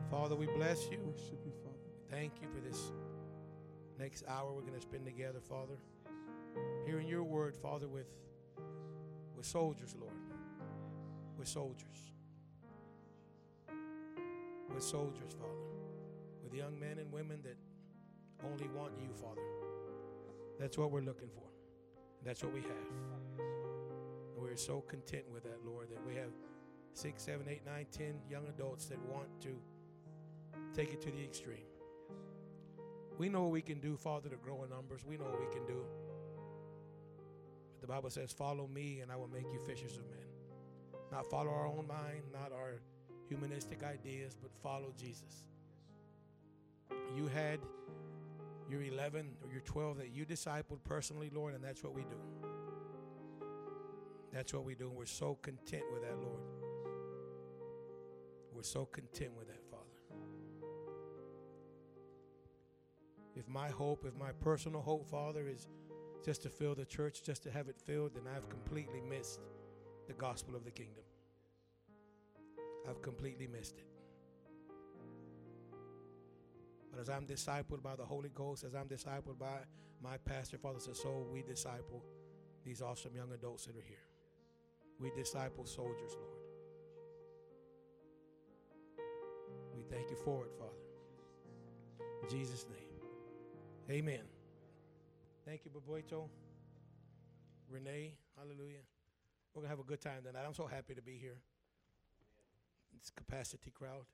Father, we bless you. Worship you, Father. Thank you for this next hour we're going to spend together, Father. Hearing your word, Father, with soldiers, Lord. With soldiers. With soldiers, Father. With young men and women that only want you, Father. That's what we're looking for. That's what we have. And we're so content with that, Lord, that we have 6, 7, 8, 9, 10 young adults that want to take it to the extreme. We know what we can do, Father, to grow in numbers. We know what we can do. But the Bible says, follow me and I will make you fishers of men. Not follow our own mind, not our humanistic ideas, but follow Jesus. You had your 11 or your 12 that you discipled personally, Lord, and that's what we do. That's what we do, and we're so content with that, Lord. We're so content with that, Father. If my hope, if my personal hope, Father, is just to fill the church, just to have it filled, then I've completely missed the gospel of the kingdom. I've completely missed it. But as I'm discipled by the Holy Ghost, as I'm discipled by my pastor, Father, so we disciple these awesome young adults that are here. We disciple soldiers, Lord. We thank you for it, Father. In Jesus' name. Amen. Thank you, Babuito. Renee, hallelujah. We're going to have a good time tonight. I'm so happy to be here. It's capacity crowd.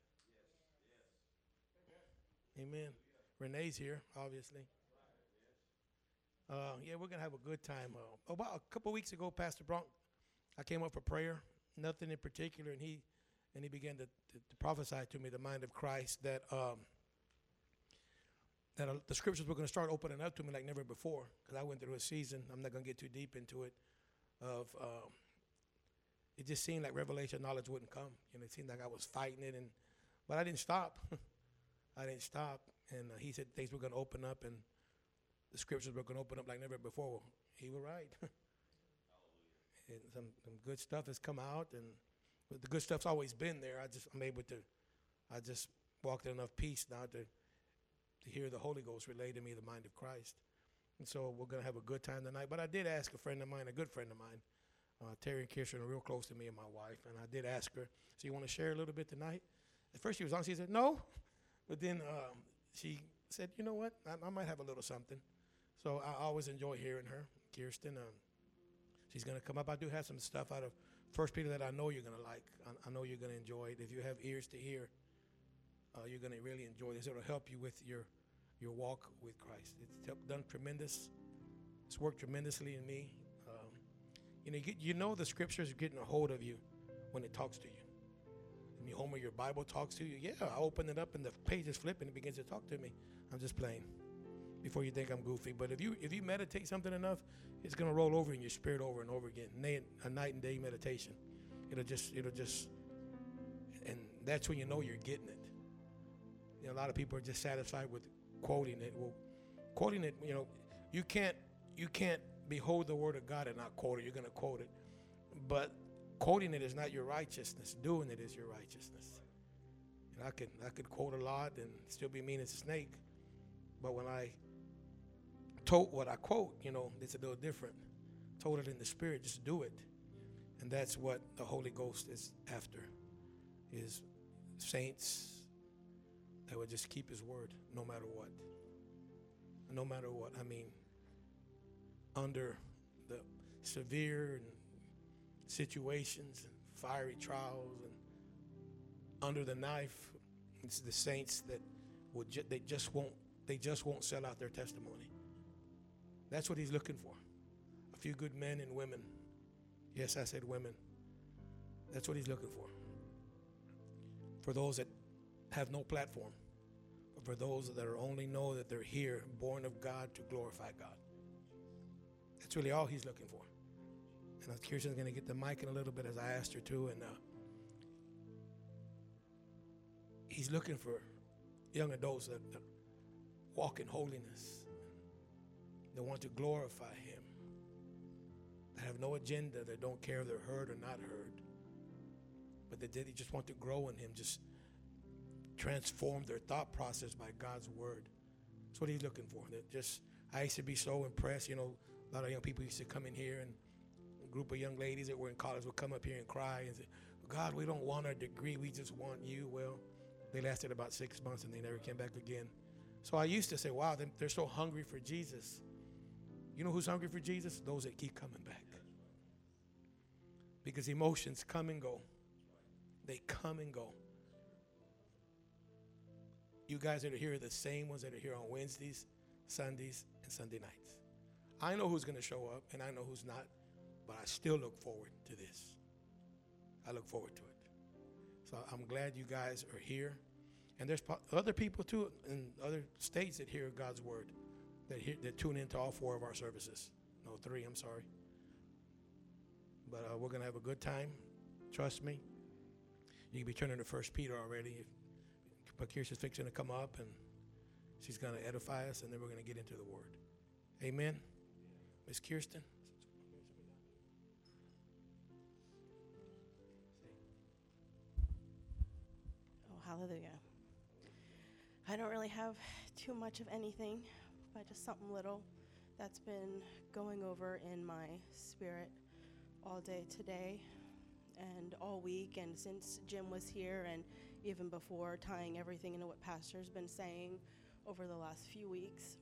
Amen. Renee's here, obviously. Yeah, we're going to have a good time. About a couple weeks ago, Pastor Bronk, I came up for prayer, nothing in particular, and he began to prophesy to me the mind of Christ that the scriptures were going to start opening up to me like never before, because I went through a season, I'm not going to get too deep into it, of it just seemed like revelation knowledge wouldn't come. You know, it seemed like I was fighting it, but I didn't stop. I didn't stop, and he said things were going to open up, and the scriptures were going to open up like never before. Well, he was right. And some good stuff has come out, and the good stuff's always been there. I just walked in enough peace now to hear the Holy Ghost relay to me the mind of Christ. And so we're going to have a good time tonight. But I did ask a friend of mine, a good friend of mine, Terry and Kirsten are real close to me and my wife, and I did ask her, so you want to share a little bit tonight? At first she was on, she said, no. But then she said, you know what, I might have a little something. So I always enjoy hearing her, Kirsten. She's going to come up. I do have some stuff out of 1 Peter that I know you're going to like. I know you're going to enjoy it. If you have ears to hear, you're going to really enjoy this. It'll help you with your walk with Christ. It's done tremendous. It's worked tremendously in me. You know the scriptures are getting a hold of you when it talks to you. I mean, Homer, your Bible talks to you. Yeah, I open it up and the page is flipping and it begins to talk to me. I'm just playing. Before you think I'm goofy, but if you meditate something enough, it's gonna roll over in your spirit over and over again. A night and day meditation. It'll just, and that's when you know you're getting it. You know, a lot of people are just satisfied with quoting it. Well, quoting it, you can't behold the word of God and not quote it. You're gonna quote it, but quoting it is not your righteousness. Doing it is your righteousness. And I could quote a lot and still be mean as a snake, but when I told what I quote, it's a little different. Told it in the spirit, just do it. And that's what the Holy Ghost is after, is saints that would just keep his word no matter what. No matter what. I mean, under the severe situations and fiery trials and under the knife, it's the saints that they just won't sell out their testimony. That's what he's looking for. A few good men and women. Yes, I said women. That's what he's looking for. For those that have no platform. But for those that only know that they're here, born of God to glorify God. That's really all he's looking for. And Kirsten's going to get the mic in a little bit as I asked her to. And he's looking for young adults that walk in holiness. They want to glorify him. That have no agenda. That don't care if they're heard or not heard. But they just want to grow in him. Just transform their thought process by God's word. That's what he's looking for. I used to be so impressed. A lot of young people used to come in here, and a group of young ladies that were in college would come up here and cry and say, God, we don't want a degree. We just want you. Well, they lasted about 6 months, and they never came back again. So I used to say, wow, they're so hungry for Jesus. You know who's hungry for Jesus? Those that keep coming back. Because emotions come and go. They come and go. You guys that are here are the same ones that are here on Wednesdays, Sundays, and Sunday nights. I know who's going to show up, and I know who's not, but I still look forward to this. I look forward to it. So I'm glad you guys are here. And there's other people, too, in other states that hear God's word, that tune into all 4 of our services. No, 3, I'm sorry. But we're going to have a good time. Trust me. You can be turning to 1 Peter already. But Kirsten's fixing to come up, and she's going to edify us, and then we're going to get into the word. Amen. Miss Kirsten. Oh, hallelujah. I don't really have too much of anything, but just something little that's been going over in my spirit all day today and all week, and since Jim was here, and even before, tying everything into what Pastor's been saying over the last few weeks.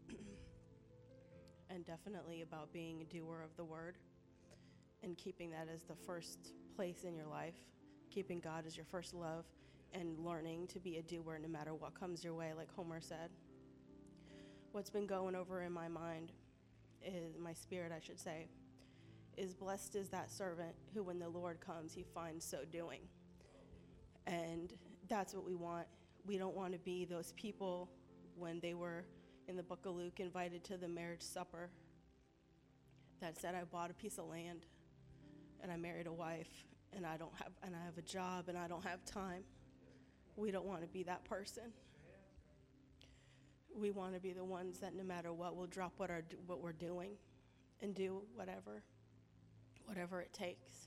And definitely about being a doer of the word and keeping that as the first place in your life, keeping God as your first love, and learning to be a doer no matter what comes your way, like Homer said. What's been going over in my mind, is my spirit, I should say, is blessed is that servant who, when the Lord comes, he finds so doing. And that's what we want. We don't want to be those people when they were in the book of Luke invited to the marriage supper that said, I bought a piece of land and I married a wife and I have a job and I don't have time. We don't want to be that person. We want to be the ones that no matter what, will drop what we're doing and do whatever it takes.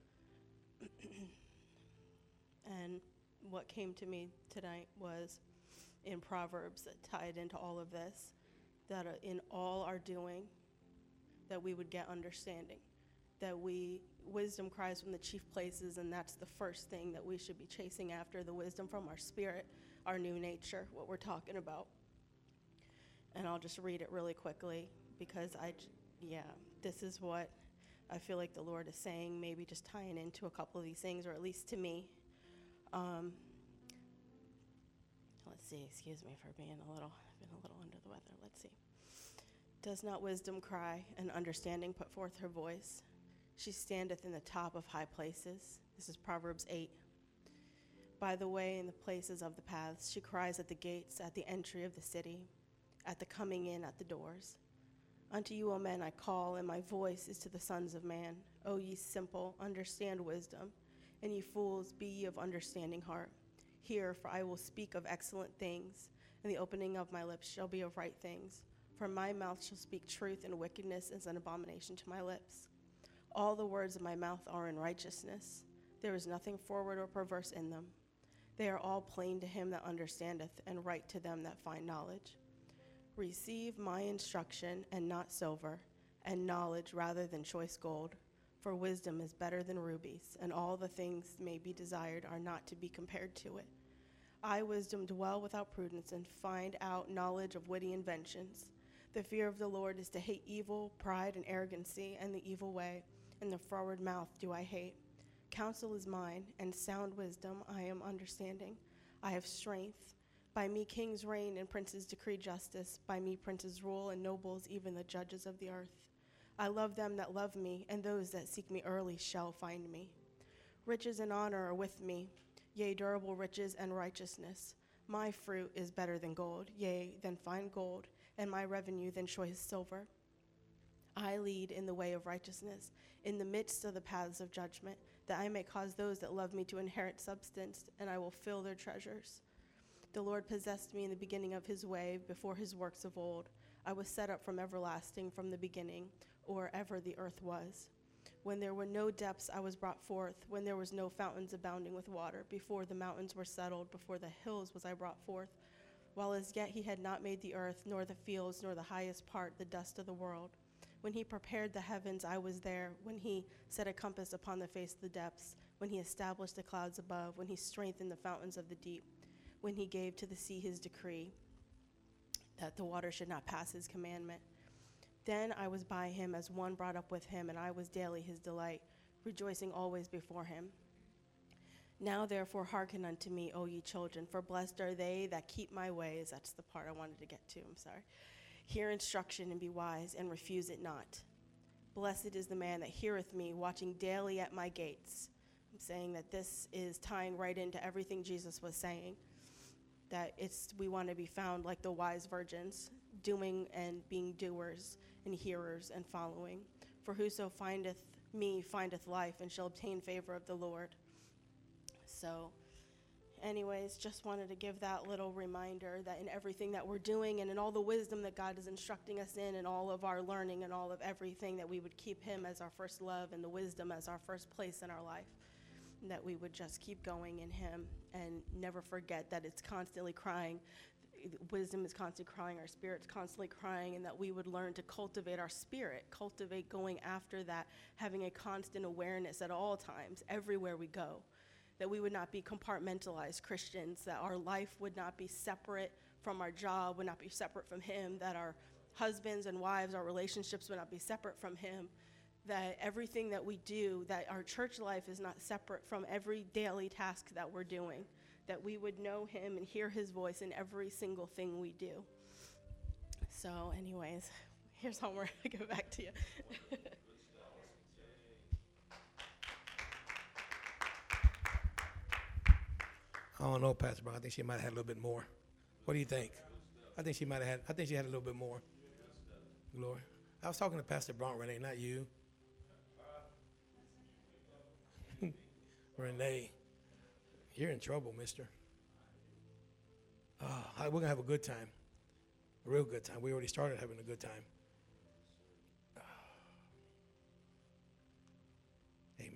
And what came to me tonight was in Proverbs that tied into all of this, that in all our doing, that we would get understanding, that wisdom cries from the chief places, and that's the first thing that we should be chasing after, the wisdom from our spirit, our new nature, what we're talking about. And I'll just read it really quickly because this is what I feel like the Lord is saying, maybe just tying into a couple of these things, or at least to me. Let's see, excuse me for being a little under the weather. Let's see. Does not wisdom cry, and understanding put forth her voice? She standeth in the top of high places. This is Proverbs 8. By the way, in the places of the paths, she cries at the gates, at the entry of the city, at the coming in at the doors. Unto you, O men, I call, and my voice is to the sons of man. O ye simple, understand wisdom, and ye fools, be ye of understanding heart. Hear, for I will speak of excellent things, and the opening of my lips shall be of right things. For my mouth shall speak truth, and wickedness is an abomination to my lips. All the words of my mouth are in righteousness. There is nothing forward or perverse in them. They are all plain to him that understandeth, and right to them that find knowledge. Receive my instruction, and not silver, and knowledge rather than choice gold. For wisdom is better than rubies, and all the things may be desired are not to be compared to it. I, wisdom, dwell without prudence, and find out knowledge of witty inventions. The fear of the Lord is to hate evil, pride, and arrogancy, and the evil way, and the froward mouth do I hate. Counsel is mine, and sound wisdom I am understanding. I have strength. By me kings reign, and princes decree justice. By me princes rule, and nobles, even the judges of the earth. I love them that love me, and those that seek me early shall find me. Riches and honor are with me, yea, durable riches and righteousness. My fruit is better than gold, yea, than fine gold, and my revenue than choice silver. I lead in the way of righteousness, in the midst of the paths of judgment, that I may cause those that love me to inherit substance, and I will fill their treasures. The Lord possessed me in the beginning of his way, before his works of old. I was set up from everlasting, from the beginning, or ever the earth was. When there were no depths, I was brought forth. When there was no fountains abounding with water, before the mountains were settled, before the hills was I brought forth. While as yet he had not made the earth, nor the fields, nor the highest part, the dust of the world. When he prepared the heavens, I was there. When he set a compass upon the face of the depths, when he established the clouds above, when he strengthened the fountains of the deep, when he gave to the sea his decree, that the water should not pass his commandment. Then I was by him as one brought up with him, and I was daily his delight, rejoicing always before him. Now therefore hearken unto me, O ye children, for blessed are they that keep my ways. That's the part I wanted to get to, I'm sorry. Hear instruction and be wise, and refuse it not. Blessed is the man that heareth me, watching daily at my gates. I'm saying that this is tying right into everything Jesus was saying, that we want to be found like the wise virgins, doing and being doers and hearers and following. For whoso findeth me findeth life, and shall obtain favor of the Lord. So anyways, just wanted to give that little reminder that in everything that we're doing and in all the wisdom that God is instructing us in and all of our learning and all of everything, that we would keep him as our first love and the wisdom as our first place in our life. And that we would just keep going in him and never forget that it's constantly crying. Wisdom is constantly crying, our spirit's constantly crying, and that we would learn to cultivate our spirit, cultivate going after that, having a constant awareness at all times, everywhere we go. That we would not be compartmentalized Christians, that our life would not be separate from our job, would not be separate from him, that our husbands and wives, our relationships would not be separate from him, that everything that we do, that our church life is not separate from every daily task that we're doing, that we would know him and hear his voice in every single thing we do. So anyways, here's homework. I go back to you. I don't know, Pastor Brown. I think she might have had a little bit more. What do you think? I think she had a little bit more. Glory. I was talking to Pastor Brown, Renee, not you. Renee, you're in trouble, mister. We're going to have a good time. A real good time. We already started having a good time. Amen.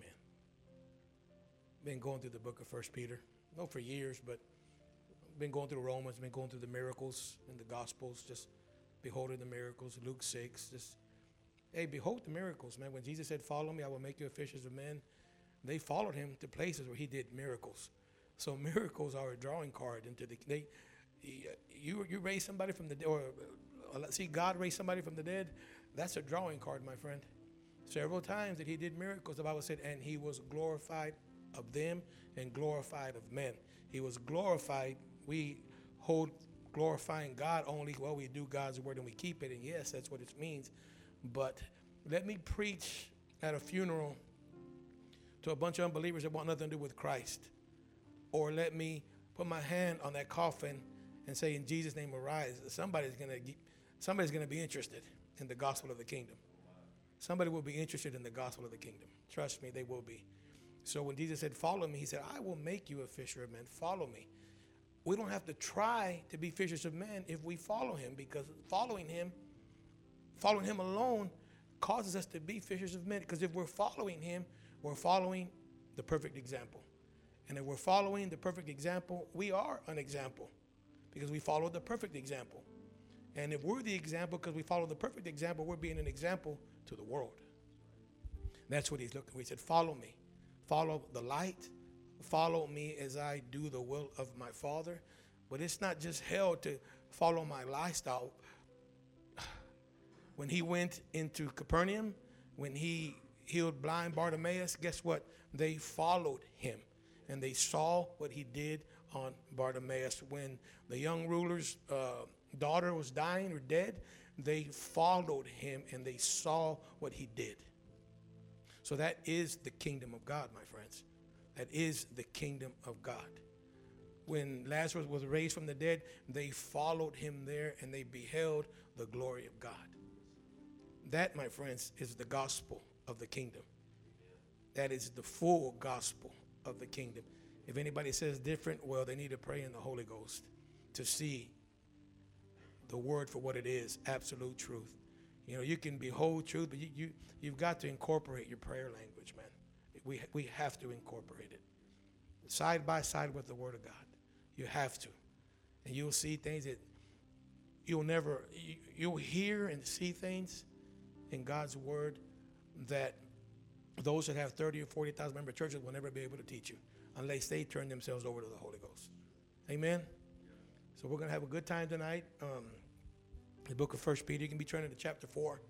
Been going through the book of 1 Peter. No, for years, but been going through Romans, been going through the miracles in the Gospels, just beholding the miracles, Luke 6. Just, hey, behold the miracles, man. When Jesus said, follow me, I will make you fishers of men, they followed him to places where he did miracles. So miracles are a drawing card into you raise somebody from the dead, or see God raise somebody from the dead. That's a drawing card, my friend. Several times that he did miracles, the Bible said, and he was glorified of them and glorified of men. He was glorified. We hold glorifying God only, well, we do God's word and we keep it, and yes, that's what it means. But let me preach at a funeral to a bunch of unbelievers that want nothing to do with Christ. Or let me put my hand on that coffin and say, in Jesus' name, arise. Somebody's going to be interested in the gospel of the kingdom. Somebody will be interested in the gospel of the kingdom. Trust me, they will be. So when Jesus said, follow me, he said, I will make you a fisher of men. Follow me. We don't have to try to be fishers of men if we follow him, because following him alone causes us to be fishers of men. Because if we're following him, we're following the perfect example. And if we're following the perfect example, we are an example because we follow the perfect example. And if we're the example because we follow the perfect example, we're being an example to the world. That's what he's looking for. He said, follow me. Follow the light. Follow me as I do the will of my Father. But it's not just held to follow my lifestyle. When he went into Capernaum, when he healed blind Bartimaeus, guess what? They followed him. And they saw what he did on Bartimaeus. When the young ruler's daughter was dying or dead, they followed him and they saw what he did. So that is the kingdom of God, my friends. That is the kingdom of God. When Lazarus was raised from the dead, they followed him there and they beheld the glory of God. That, my friends, is the gospel of the kingdom. That is the full gospel of the kingdom. If anybody says different, well, they need to pray in the Holy Ghost to see the word for what it is, absolute truth. You know, you can behold truth, but you've got to incorporate your prayer language, man. We have to incorporate it. Side by side with the Word of God. You have to. And you'll see things that you'll hear and see things in God's Word that those that have 30 or 40,000 member churches will never be able to teach you unless they turn themselves over to the Holy Ghost. Amen? So we're going to have a good time tonight. The book of 1 Peter, you can be turning to chapter 4.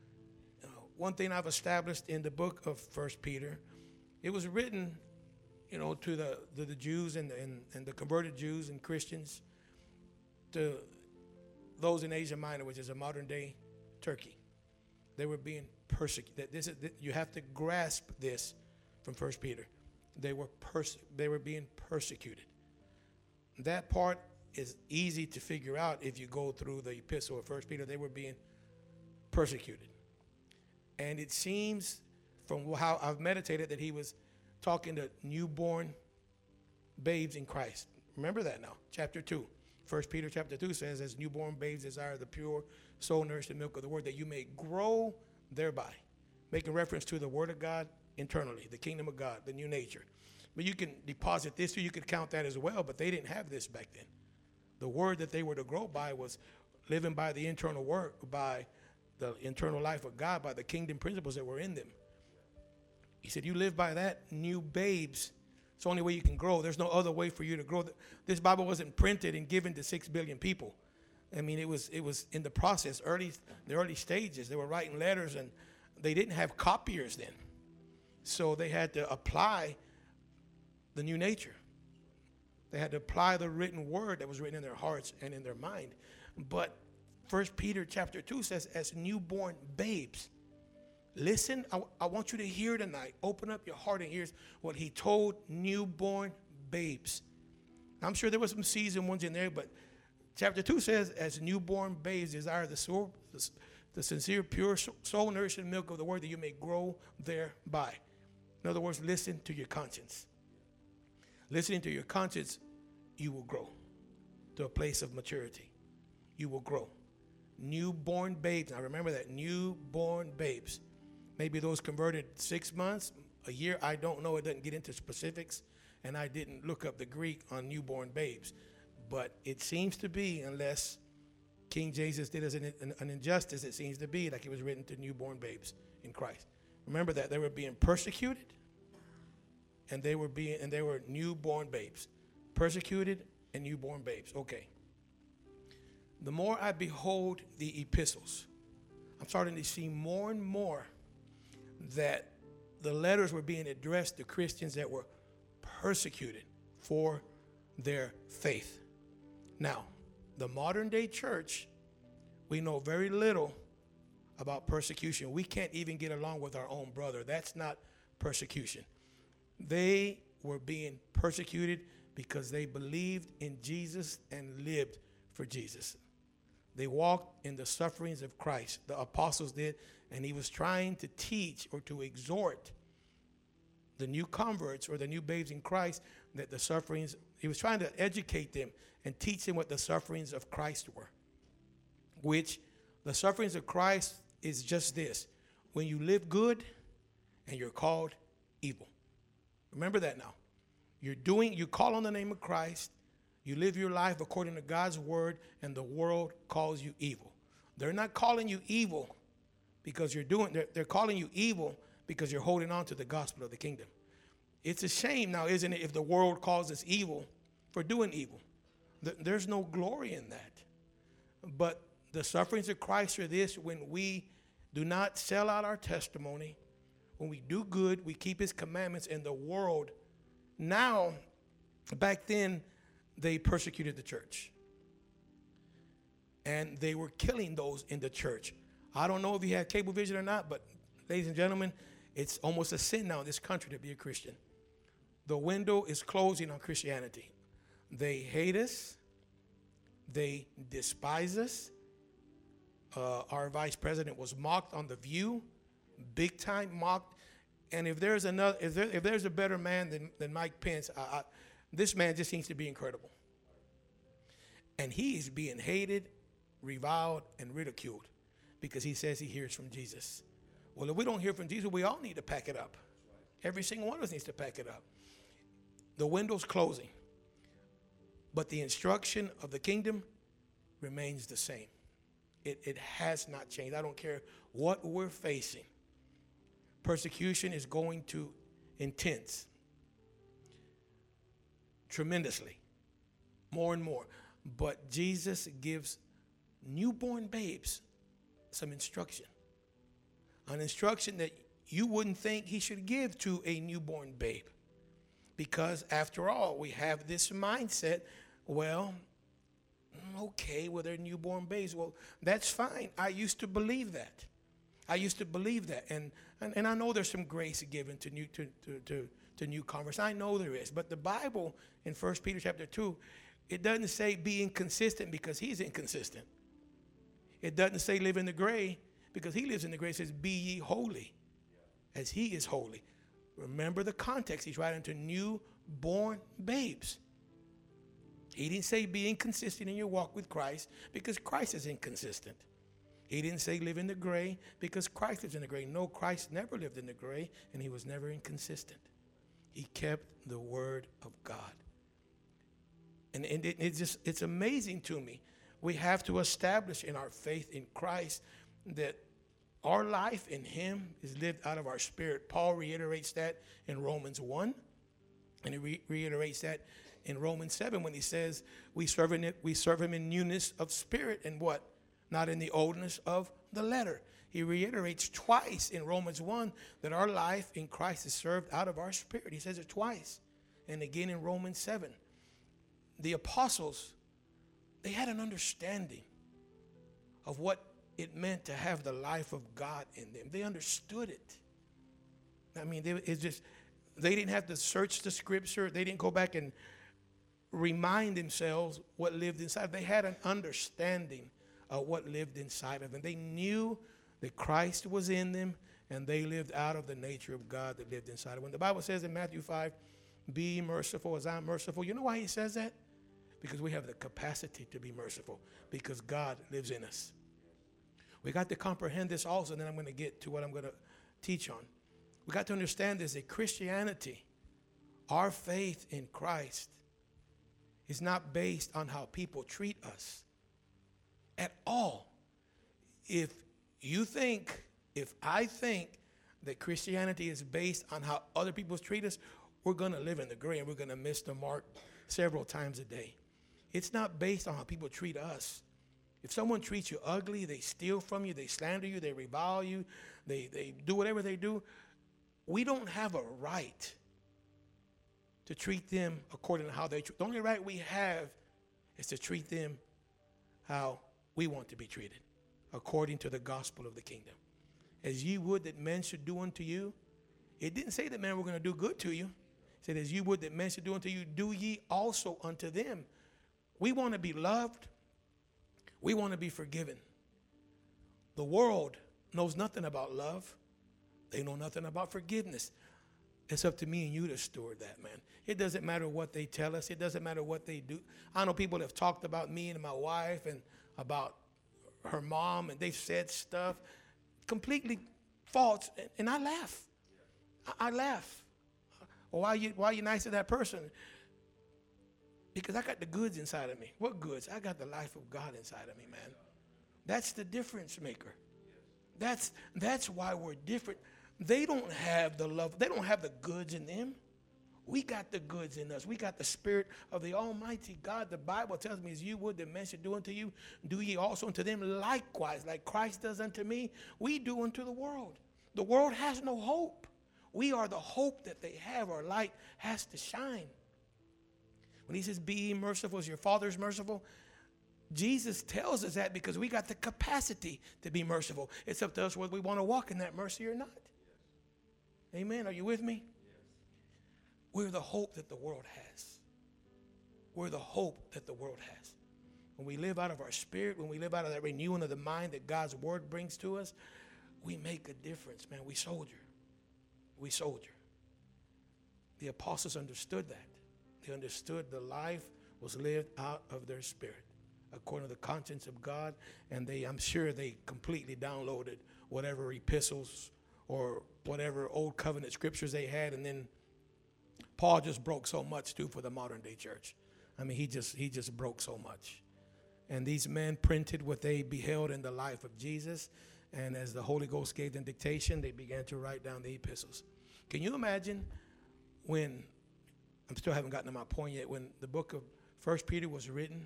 One thing I've established in the book of 1 Peter, it was written, you know, to the Jews and the converted Jews and Christians, to those in Asia Minor, which is a modern day Turkey. They were being persecuted. You have to grasp this from 1 Peter. They were being persecuted. That part is easy to figure out if you go through the epistle of 1 Peter. They were being persecuted. And it seems from how I've meditated that he was talking to newborn babes in Christ. Remember that now. Chapter 2. 1 Peter chapter 2 says, as newborn babes desire the pure soul-nourished milk of the word, that you may grow thereby. Making reference to the word of God internally, the kingdom of God, the new nature. But you can deposit this, or you could count that as well, but they didn't have this back then. The word that they were to grow by was living by the internal work, by the internal life of God, by the kingdom principles that were in them. He said, you live by that, new babes. It's the only way you can grow. There's no other way for you to grow. This Bible wasn't printed and given to 6 billion people. I mean, it was in the process, the early stages. They were writing letters, and they didn't have copiers then. So they had to apply the new nature. They had to apply the written word that was written in their hearts and in their mind. But 1 Peter chapter 2 says, as newborn babes. Listen, I want you to hear tonight. Open up your heart and ears what he told newborn babes. I'm sure there were some seasoned ones in there, but chapter 2 says, as newborn babes desire the sincere, pure, soul-nourishing milk of the word, that you may grow thereby. In other words, listen to your conscience. Listening to your conscience, you will grow to a place of maturity. You will grow. Newborn babes. Now remember that, newborn babes. Maybe those converted 6 months, a year, I don't know. It doesn't get into specifics, and I didn't look up the Greek on newborn babes. But it seems to be, unless King Jesus did us an injustice, it seems to be like it was written to newborn babes in Christ. Remember that they were being persecuted, and they were newborn babes. Persecuted and newborn babes. Okay. The more I behold the epistles, I'm starting to see more and more that the letters were being addressed to Christians that were persecuted for their faith. Now, the modern day church, we know very little about persecution. We can't even get along with our own brother. That's not persecution. They were being persecuted because they believed in Jesus and lived for Jesus. They walked in the sufferings of Christ. The apostles did, and he was trying to teach or to exhort the new converts or the new babes in Christ that the sufferings, he was trying to educate them and teach them what the sufferings of Christ were. Which the sufferings of Christ is just this: when you live good and you're called evil. Remember that now. You call on the name of Christ, you live your life according to God's word, and the world calls you evil. They're not calling you evil because they're calling you evil because you're holding on to the gospel of the kingdom. It's a shame now, isn't it, if the world calls us evil for doing evil. There's no glory in that. But the sufferings of Christ are this: when we do not sell out our testimony, when we do good, we keep his commandments, and the world now, back then, they persecuted the church. And they were killing those in the church. I don't know if you have cable vision or not, but ladies and gentlemen, it's almost a sin now in this country to be a Christian. The window is closing on Christianity. They hate us. They despise us. Our vice president was mocked on The View, big time mocked. And if there's a better man than Mike Pence, this man just seems to be incredible. And he is being hated, reviled, and ridiculed because he says he hears from Jesus. Well, if we don't hear from Jesus, we all need to pack it up. Every single one of us needs to pack it up. The window's closing, but the instruction of the kingdom remains the same. It has not changed. I don't care what we're facing. Persecution is going to intense tremendously, more and more. But Jesus gives newborn babes some instruction, an instruction that you wouldn't think he should give to a newborn babe. Because after all, we have this mindset, well, okay, well, they're newborn babes. Well, that's fine. I used to believe that. And I know there's some grace given to newcomers. I know there is. But the Bible in 1 Peter chapter 2, it doesn't say be inconsistent because he's inconsistent. It doesn't say live in the gray because he lives in the gray. It says be ye holy as he is holy. Remember the context. He's writing to newborn babes. He didn't say be inconsistent in your walk with Christ because Christ is inconsistent. He didn't say live in the gray because Christ lives in the gray. No, Christ never lived in the gray, and he was never inconsistent. He kept the word of God. And it's amazing to me. We have to establish in our faith in Christ that our life in him is lived out of our spirit. Paul reiterates that in Romans 1, and he reiterates that in Romans 7 when he says we serve him in newness of spirit and what? Not in the oldness of the letter. He reiterates twice in Romans 1 that our life in Christ is served out of our spirit. He says it twice. And again in Romans 7. The apostles, they had an understanding of what it meant to have the life of God in them. They understood it. I mean, they didn't have to search the scripture. They didn't go back and remind themselves what lived inside. They had an understanding of what lived inside of them. They knew that Christ was in them, and they lived out of the nature of God that lived inside of them. When the Bible says in Matthew 5, be merciful as I'm merciful, you know why he says that? Because we have the capacity to be merciful, because God lives in us. We got to comprehend this also, and then I'm going to get to what I'm going to teach on. We got to understand this, that Christianity, our faith in Christ, is not based on how people treat us at all. If I think that Christianity is based on how other people treat us, we're going to live in the gray and we're going to miss the mark several times a day. It's not based on how people treat us. If someone treats you ugly, they steal from you, they slander you, they revile you, they do whatever they do, we don't have a right to treat them according to how they treat. The only right we have is to treat them how we want to be treated, according to the gospel of the kingdom. As ye would that men should do unto you. It didn't say that men were going to do good to you. It said, as you would that men should do unto you, do ye also unto them. We want to be loved. We want to be forgiven. The world knows nothing about love. They know nothing about forgiveness. It's up to me and you to steward that, man. It doesn't matter what they tell us. It doesn't matter what they do. I know people have talked about me and my wife and about her mom, and they've said stuff completely false, and I laugh. I laugh. Well, why are you nice to that person? Because I got the goods inside of me. What goods? I got the life of God inside of me, man. That's the difference maker. That's why we're different. They don't have the love. They don't have the goods in them. We got the goods in us. We got the spirit of the Almighty God. The Bible tells me, as you would that men should do unto you, do ye also unto them likewise. Like Christ does unto me, we do unto the world. The world has no hope. We are the hope that they have. Our light has to shine. When he says, be ye merciful as your Father is merciful, Jesus tells us that because we got the capacity to be merciful. It's up to us whether we want to walk in that mercy or not. Yes. Amen. Are you with me? Yes. We're the hope that the world has. We're the hope that the world has. When we live out of our spirit, when we live out of that renewing of the mind that God's word brings to us, we make a difference, man. We soldier. We soldier. The apostles understood that. They understood the life was lived out of their spirit, according to the conscience of God. And I'm sure they completely downloaded whatever epistles or whatever old covenant scriptures they had. And then Paul just broke so much too for the modern day church. I mean, he just broke so much. And these men printed what they beheld in the life of Jesus. And as the Holy Ghost gave them dictation, they began to write down the epistles. Can you imagine when, I still haven't gotten to my point yet, when the book of 1 Peter was written,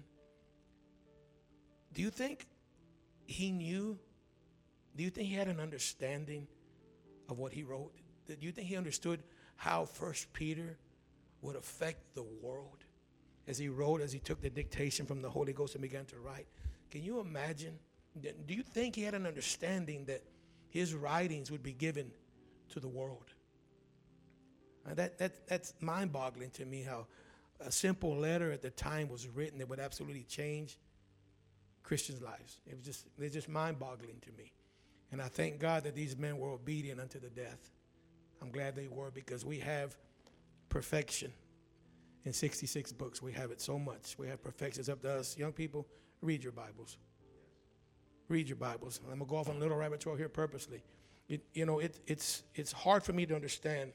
do you think he knew? Do you think he had an understanding of what he wrote? Do you think he understood how 1 Peter would affect the world as he wrote, as he took the dictation from the Holy Ghost and began to write? Can you imagine? Do you think he had an understanding that his writings would be given to the world? That's mind-boggling to me, how a simple letter at the time was written that would absolutely change Christians' lives. It's just mind-boggling to me. And I thank God that these men were obedient unto the death. I'm glad they were, because we have perfection in 66 books. We have it so much. We have perfection. It's up to us. Young people, read your Bibles. Read your Bibles. I'm going to go off on a little rabbit trail here purposely. It's hard for me to understand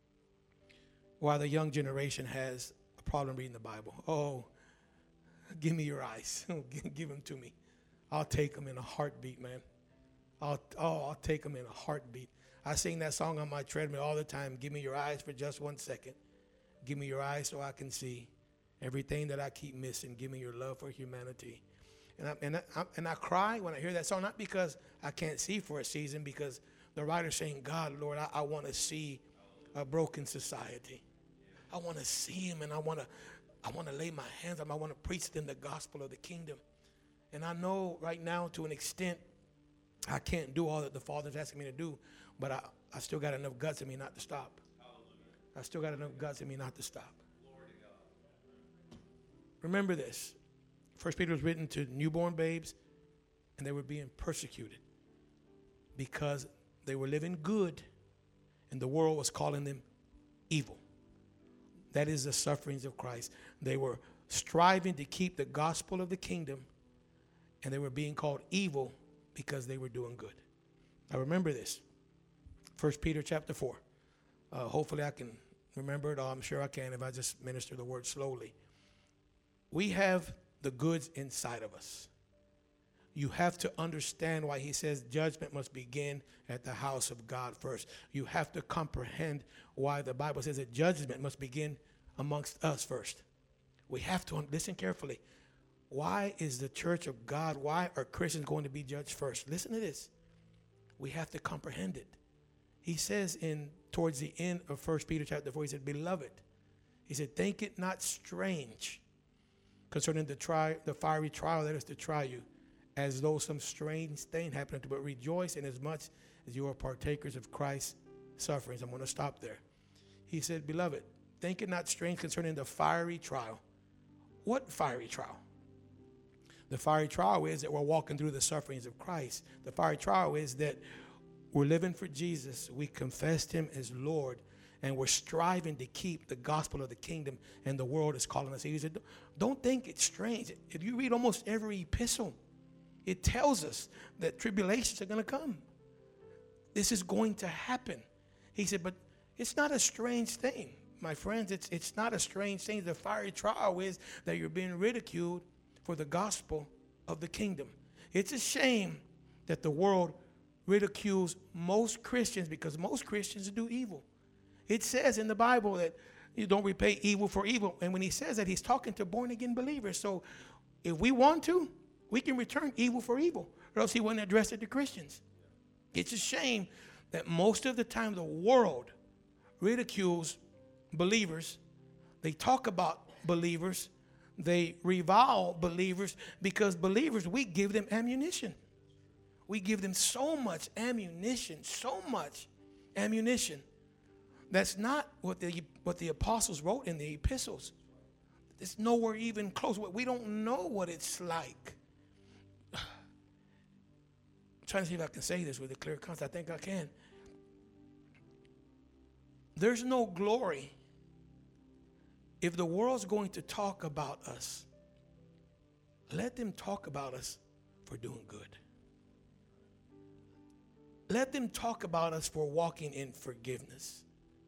why the young generation has a problem reading the Bible. Oh, give me your eyes. Give them to me. I'll take them in a heartbeat, man. I'll take them in a heartbeat. I sing that song on my treadmill all the time. Give me your eyes for just 1 second. Give me your eyes so I can see everything that I keep missing. Give me your love for humanity. And I cry when I hear that song, not because I can't see for a season, because the writer's saying, God, Lord, I want to see a broken society. I want to see him, and I want to lay my hands on him. I want to preach them the gospel of the kingdom. And I know right now, to an extent, I can't do all that the Father's asking me to do, but I still got enough guts in me not to stop. Hallelujah. I still got enough guts in me not to stop. Glory to God. Remember this. 1 Peter was written to newborn babes, and they were being persecuted because they were living good, and the world was calling them evil. That is the sufferings of Christ. They were striving to keep the gospel of the kingdom, and they were being called evil because they were doing good. Now remember this. 1 Peter chapter 4. Hopefully I can remember it, or I'm sure I can if I just minister the word slowly. We have the goods inside of us. You have to understand why he says judgment must begin at the house of God first. You have to comprehend why the Bible says that judgment must begin amongst us first. We have to listen carefully. Why is the church of God, why are Christians going to be judged first? Listen to this. We have to comprehend it. He says towards the end of 1 Peter chapter 4, he said, Beloved, he said, think it not strange concerning the fiery trial that is to try you, as though some strange thing happened to you, but rejoice inasmuch as you are partakers of Christ's sufferings. I'm going to stop there. He said, Beloved, think it not strange concerning the fiery trial. What fiery trial? The fiery trial is that we're walking through the sufferings of Christ. The fiery trial is that we're living for Jesus. We confessed him as Lord, and we're striving to keep the gospel of the kingdom, and the world is calling us. He said, don't think it's strange. If you read almost every epistle, it tells us that tribulations are going to come. This is going to happen. He said, but it's not a strange thing, my friends. It's not a strange thing. The fiery trial is that you're being ridiculed for the gospel of the kingdom. It's a shame that the world ridicules most Christians, because most Christians do evil. It says in the Bible that you don't repay evil for evil. And when he says that, he's talking to born-again believers. So if we want to, we can return evil for evil, or else he wouldn't address it to Christians. It's a shame that most of the time the world ridicules believers. They talk about believers. They revile believers, because believers, we give them ammunition. We give them so much ammunition, That's not what the apostles wrote in the epistles. It's nowhere even close. We don't know what it's like. I'm trying to see if I can say this with a clear concept. I think I can. There's no glory if the world's going to talk about us let them talk about us for doing good. Let them talk about us for walking in forgiveness.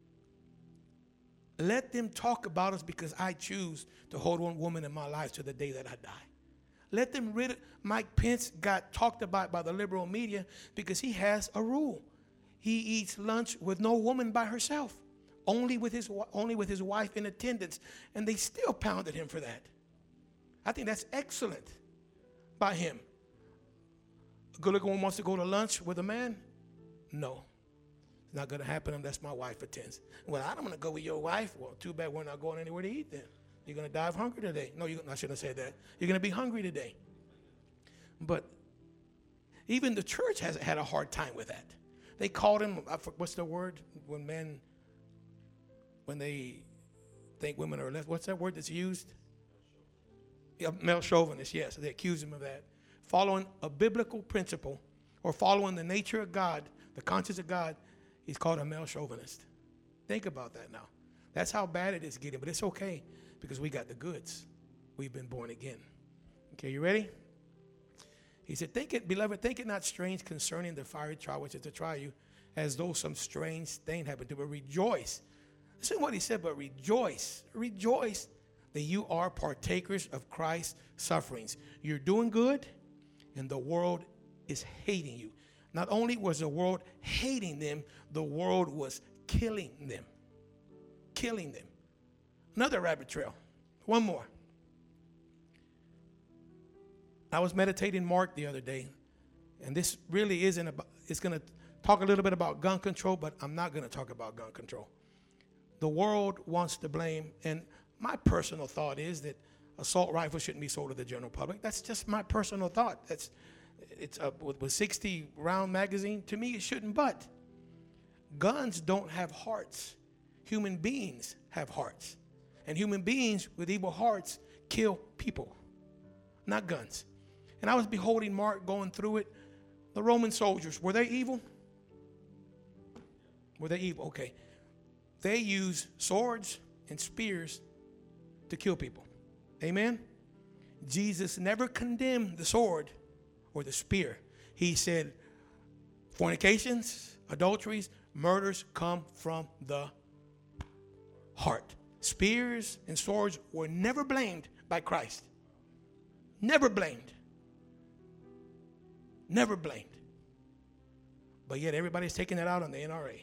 Let them talk about us because I choose to hold one woman in my life to the day that I die. Let them Mike Pence got talked about by the liberal media because he has a rule. He eats lunch with no woman by herself, only with his wife in attendance, and they still pounded him for that. I think that's excellent by him. A good-looking woman wants to go to lunch with a man? No. It's not going to happen unless my wife attends. Well, I don't want to go with your wife. Well, too bad we're not going anywhere to eat then. You're going to die of hunger today. No, I shouldn't have said that. You're going to be hungry today. But even the church has had a hard time with that. They called him, what's the word when they think women are less, what's that word that's used? Yeah, male chauvinist, yes. They accuse him of that. Following a biblical principle or following the nature of God, the conscience of God, he's called a male chauvinist. Think about that now. That's how bad it is getting, but it's okay because we got the goods. We've been born again. Okay, you ready? He said, beloved, think it not strange concerning the fiery trial which is to try you, as though some strange thing happened to you, but rejoice. Listen to what he said, but rejoice. Rejoice that you are partakers of Christ's sufferings. You're doing good, and the world is hating you. Not only was the world hating them, the world was killing them. Killing them. Another rabbit trail. One more. I was meditating Mark the other day, and this really isn't about, it's going to talk a little bit about gun control, but I'm not going to talk about gun control. The world wants to blame, and my personal thought is that assault rifles shouldn't be sold to the general public. That's just my personal thought. It's with 60 round magazine. To me, it shouldn't, but guns don't have hearts. Human beings have hearts, and human beings with evil hearts kill people, not guns. And I was beholding Mark going through it. The Roman soldiers, were they evil? Were they evil? Okay. They used swords and spears to kill people. Amen? Jesus never condemned the sword or the spear. He said, fornications, adulteries, murders come from the heart. Spears and swords were never blamed by Christ. Never blamed. Never blamed. But yet everybody's taking that out on the NRA.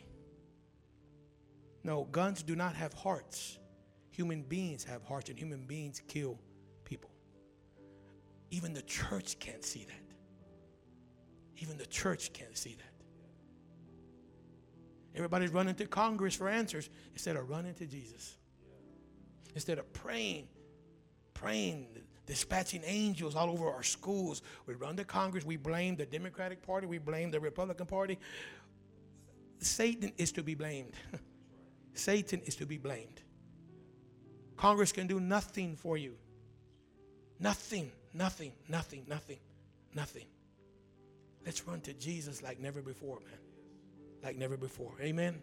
No, guns do not have hearts. Human beings have hearts, and human beings kill people. Even the church can't see that. Even the church can't see that. Everybody's running to Congress for answers instead of running to Jesus. Instead of praying, dispatching angels all over our schools. We run to Congress. We blame the Democratic Party. We blame the Republican Party. Satan is to be blamed. Satan is to be blamed. Congress can do nothing for you. Nothing. Let's run to Jesus like never before, man. Like never before. Amen.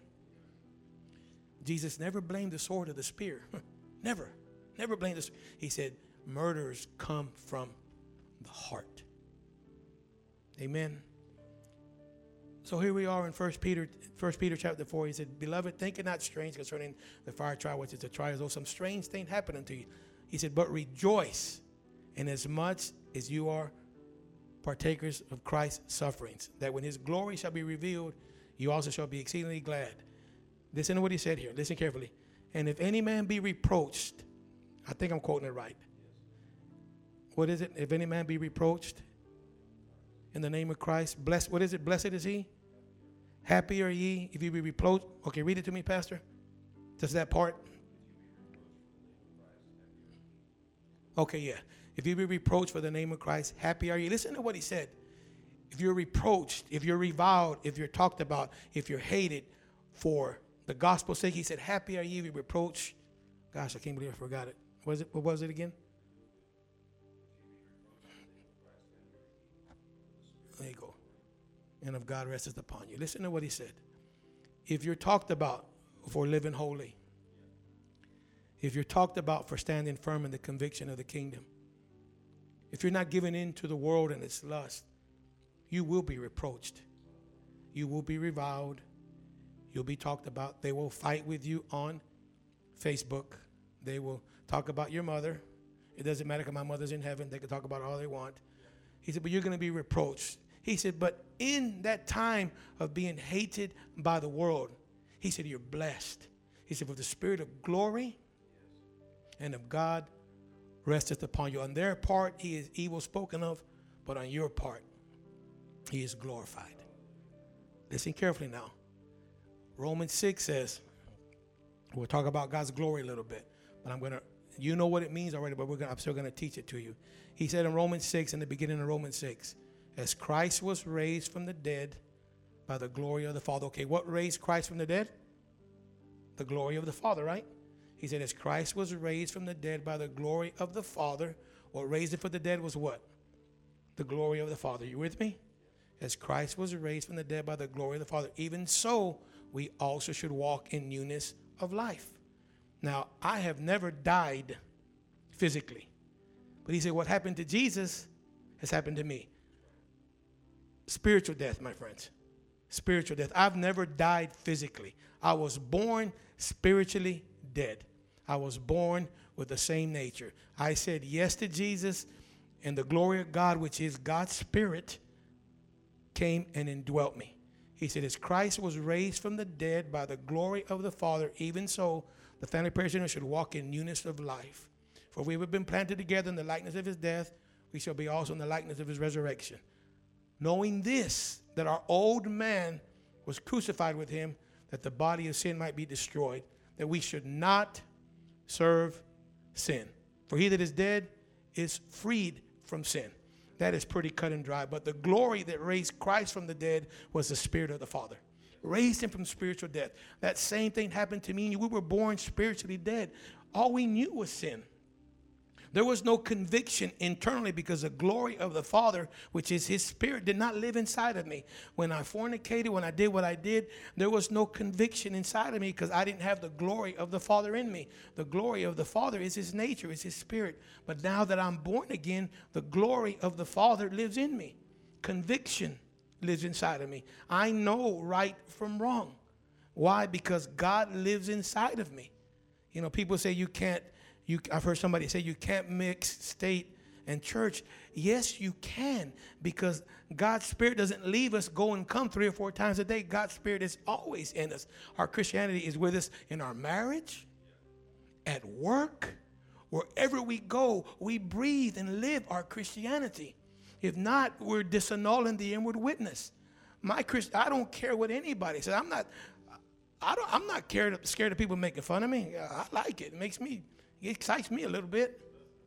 Jesus never blamed the sword or the spear. Never blamed the sword. He said, murders come from the heart. Amen. So here we are in 1 Peter chapter 4. He said, beloved, think it not strange concerning the fire trial, which is to try as though some strange thing happened unto you. He said, but rejoice inasmuch as you are partakers of Christ's sufferings, that when his glory shall be revealed, you also shall be exceedingly glad. Listen to what he said here. Listen carefully. And if any man be reproached, I think I'm quoting it right. What is it? If any man be reproached in the name of Christ, blessed, what is it? Blessed is he. Happy are ye if you be reproached. Okay, read it to me, Pastor. Just that part. Okay, yeah. If you be reproached for the name of Christ, happy are ye. Listen to what he said. If you're reproached, if you're reviled, if you're talked about, if you're hated for the gospel's sake, he said, happy are ye if you reproach. Gosh, I can't believe I forgot it. What was it again? There you go. And of God resteth upon you. Listen to what he said. If you're talked about for living holy, if you're talked about for standing firm in the conviction of the kingdom, if you're not giving in to the world and its lust, you will be reproached. You will be reviled. You'll be talked about. They will fight with you on Facebook. They will talk about your mother. It doesn't matter because my mother's in heaven. They can talk about it all they want. He said, but you're going to be reproached. He said, but in that time of being hated by the world, he said, you're blessed. He said, for the spirit of glory and of God resteth upon you. On their part, he is evil spoken of, but on your part, he is glorified. Listen carefully now. Romans 6 says, we'll talk about God's glory a little bit, but you know what it means already, but I'm still going to teach it to you. He said in Romans 6, in the beginning of Romans 6, as Christ was raised from the dead by the glory of the Father. Okay, what raised Christ from the dead? The glory of the Father, right? He said, as Christ was raised from the dead by the glory of the Father, what raised him from the dead was what? The glory of the Father. You with me? As Christ was raised from the dead by the glory of the Father, even so we also should walk in newness of life. Now, I have never died physically. But he said, what happened to Jesus has happened to me. Spiritual death, my friends. Spiritual death. I've never died physically. I was born spiritually dead. I was born with the same nature. I said yes to Jesus, and the glory of God, which is God's Spirit, came and indwelt me. He said, as Christ was raised from the dead by the glory of the Father, even so the family parishioner should walk in newness of life. For we have been planted together in the likeness of his death, we shall be also in the likeness of his resurrection. Knowing this, that our old man was crucified with him, that the body of sin might be destroyed, that we should not serve sin. For he that is dead is freed from sin. That is pretty cut and dry. But the glory that raised Christ from the dead was the Spirit of the Father. Raised him from spiritual death. That same thing happened to me and you. We were born spiritually dead. All we knew was sin. There was no conviction internally because the glory of the Father, which is his Spirit, did not live inside of me. When I fornicated, when I did what I did, there was no conviction inside of me because I didn't have the glory of the Father in me. The glory of the Father is his nature, is his Spirit. But now that I'm born again, the glory of the Father lives in me. Conviction lives inside of me. I know right from wrong. Why? Because God lives inside of me. You know, people say you can't. I've heard somebody say you can't mix state and church. Yes, you can, because God's Spirit doesn't leave us, go and come 3 or 4 times a day. God's Spirit is always in us. Our Christianity is with us in our marriage, at work, wherever we go. We breathe and live our Christianity. If not, we're disannulling the inward witness. I don't care what anybody says. I'm not scared of people making fun of me. I like it. It excites me a little bit.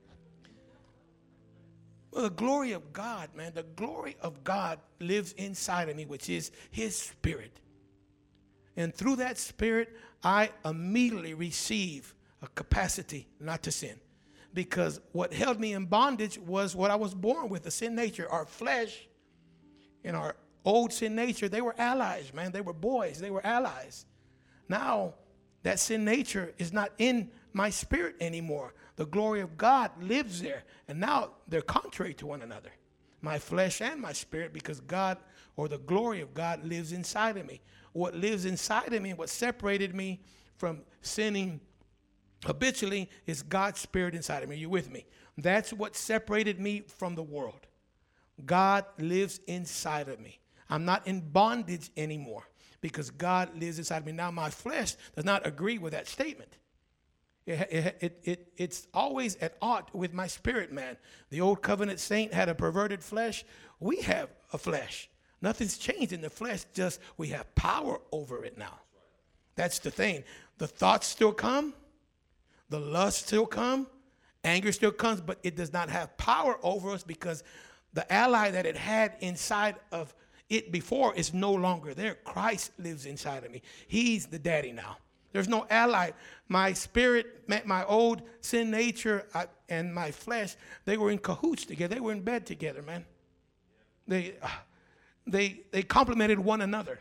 Well, the glory of God, man, the glory of God lives inside of me, which is his Spirit. And through that Spirit, I immediately receive a capacity not to sin. Because what held me in bondage was what I was born with, the sin nature. Our flesh and our old sin nature, they were allies, man. They were boys. They were allies. Now, that sin nature is not in my spirit anymore. The glory of God lives there. And now they're contrary to one another. My flesh and my spirit, because God, or the glory of God, lives inside of me. What lives inside of me, what separated me from sinning habitually, is God's Spirit inside of me. Are you with me? That's what separated me from the world. God lives inside of me. I'm not in bondage anymore because God lives inside of me. Now my flesh does not agree with that statement. It's always at odds with my spirit, man. The old covenant saint had a perverted flesh. We have a flesh. Nothing's changed in the flesh, just we have power over it now. That's the thing. The thoughts still come. The lust still come. Anger still comes, but it does not have power over us because the ally that it had inside of it before is no longer there. Christ lives inside of me. He's the daddy now. There's no ally. My spirit, my old sin nature, and my flesh, they were in cahoots together. They were in bed together, man. They complemented one another.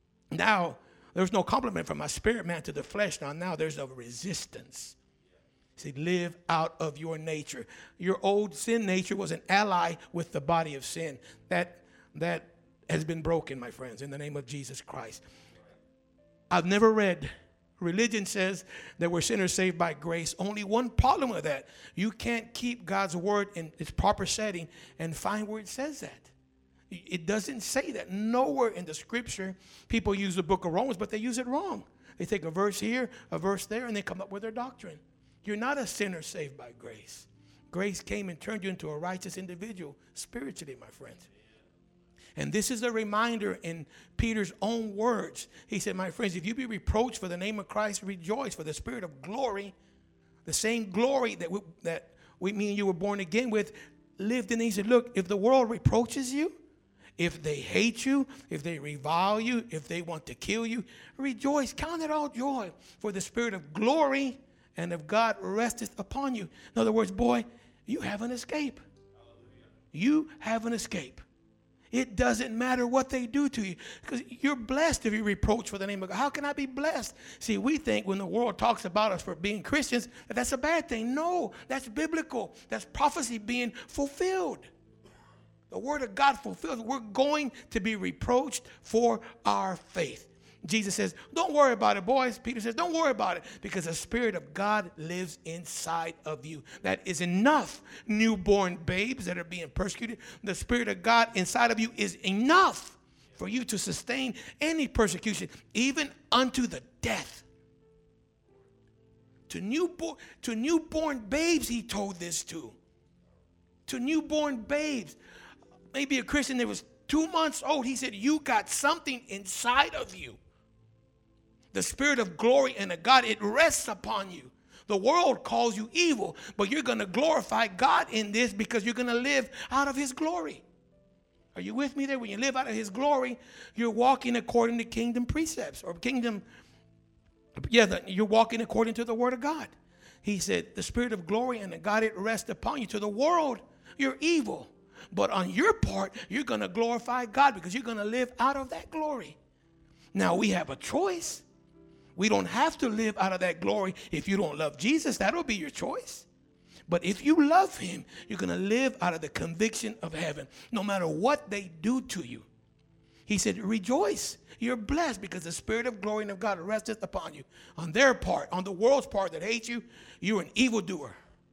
Now, there's no compliment from my spirit, man, to the flesh. Now there's a resistance. He said, live out of your nature. Your old sin nature was an ally with the body of sin. That has been broken, my friends, in the name of Jesus Christ. I've never read, religion says that we're sinners saved by grace. Only one problem with that. You can't keep God's word in its proper setting and find where it says that. It doesn't say that. Nowhere in the scripture people use the book of Romans, but they use it wrong. They take a verse here, a verse there, and they come up with their doctrine. You're not a sinner saved by grace. Grace came and turned you into a righteous individual spiritually, my friends. And this is a reminder in Peter's own words. He said, my friends, if you be reproached for the name of Christ, rejoice, for the spirit of glory, the same glory that me and you were born again with, lived in. He said, look, if the world reproaches you, if they hate you, if they revile you, if they want to kill you, rejoice, count it all joy, for the spirit of glory and of God resteth upon you. In other words, boy, you have an escape. You have an escape. It doesn't matter what they do to you, because you're blessed if you reproach for the name of God. How can I be blessed? See, we think when the world talks about us for being Christians, that's a bad thing. No, that's biblical. That's prophecy being fulfilled. The word of God fulfills. We're going to be reproached for our faith. Jesus says, don't worry about it, boys. Peter says, don't worry about it, because the Spirit of God lives inside of you. That is enough. Newborn babes that are being persecuted, the Spirit of God inside of you is enough for you to sustain any persecution, even unto the death. To newborn babes, he told this to. To newborn babes. Maybe a Christian that was 2 months old, he said, you got something inside of you. The spirit of glory and of God, it rests upon you. The world calls you evil, but you're going to glorify God in this because you're going to live out of his glory. Are you with me there? When you live out of his glory, you're walking according to kingdom precepts or kingdom. You're walking according to the word of God. He said, the spirit of glory and of God, it rests upon you. To the world, you're evil. But on your part, you're going to glorify God because you're going to live out of that glory. Now, we have a choice. We don't have to live out of that glory. If you don't love Jesus, that'll be your choice. But if you love him, you're going to live out of the conviction of heaven, no matter what they do to you. He said, rejoice. You're blessed because the spirit of glory and of God resteth upon you. On their part, on the world's part that hates you, you're an evildoer.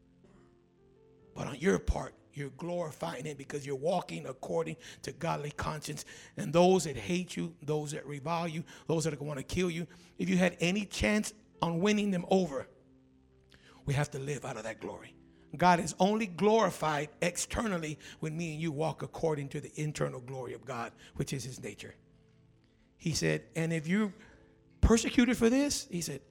But on your part, you're glorifying him because you're walking according to godly conscience. And those that hate you, those that revile you, those that want to kill you, if you had any chance on winning them over, we have to live out of that glory. God is only glorified externally when me and you walk according to the internal glory of God, which is his nature. He said, and if you're persecuted for this, he said,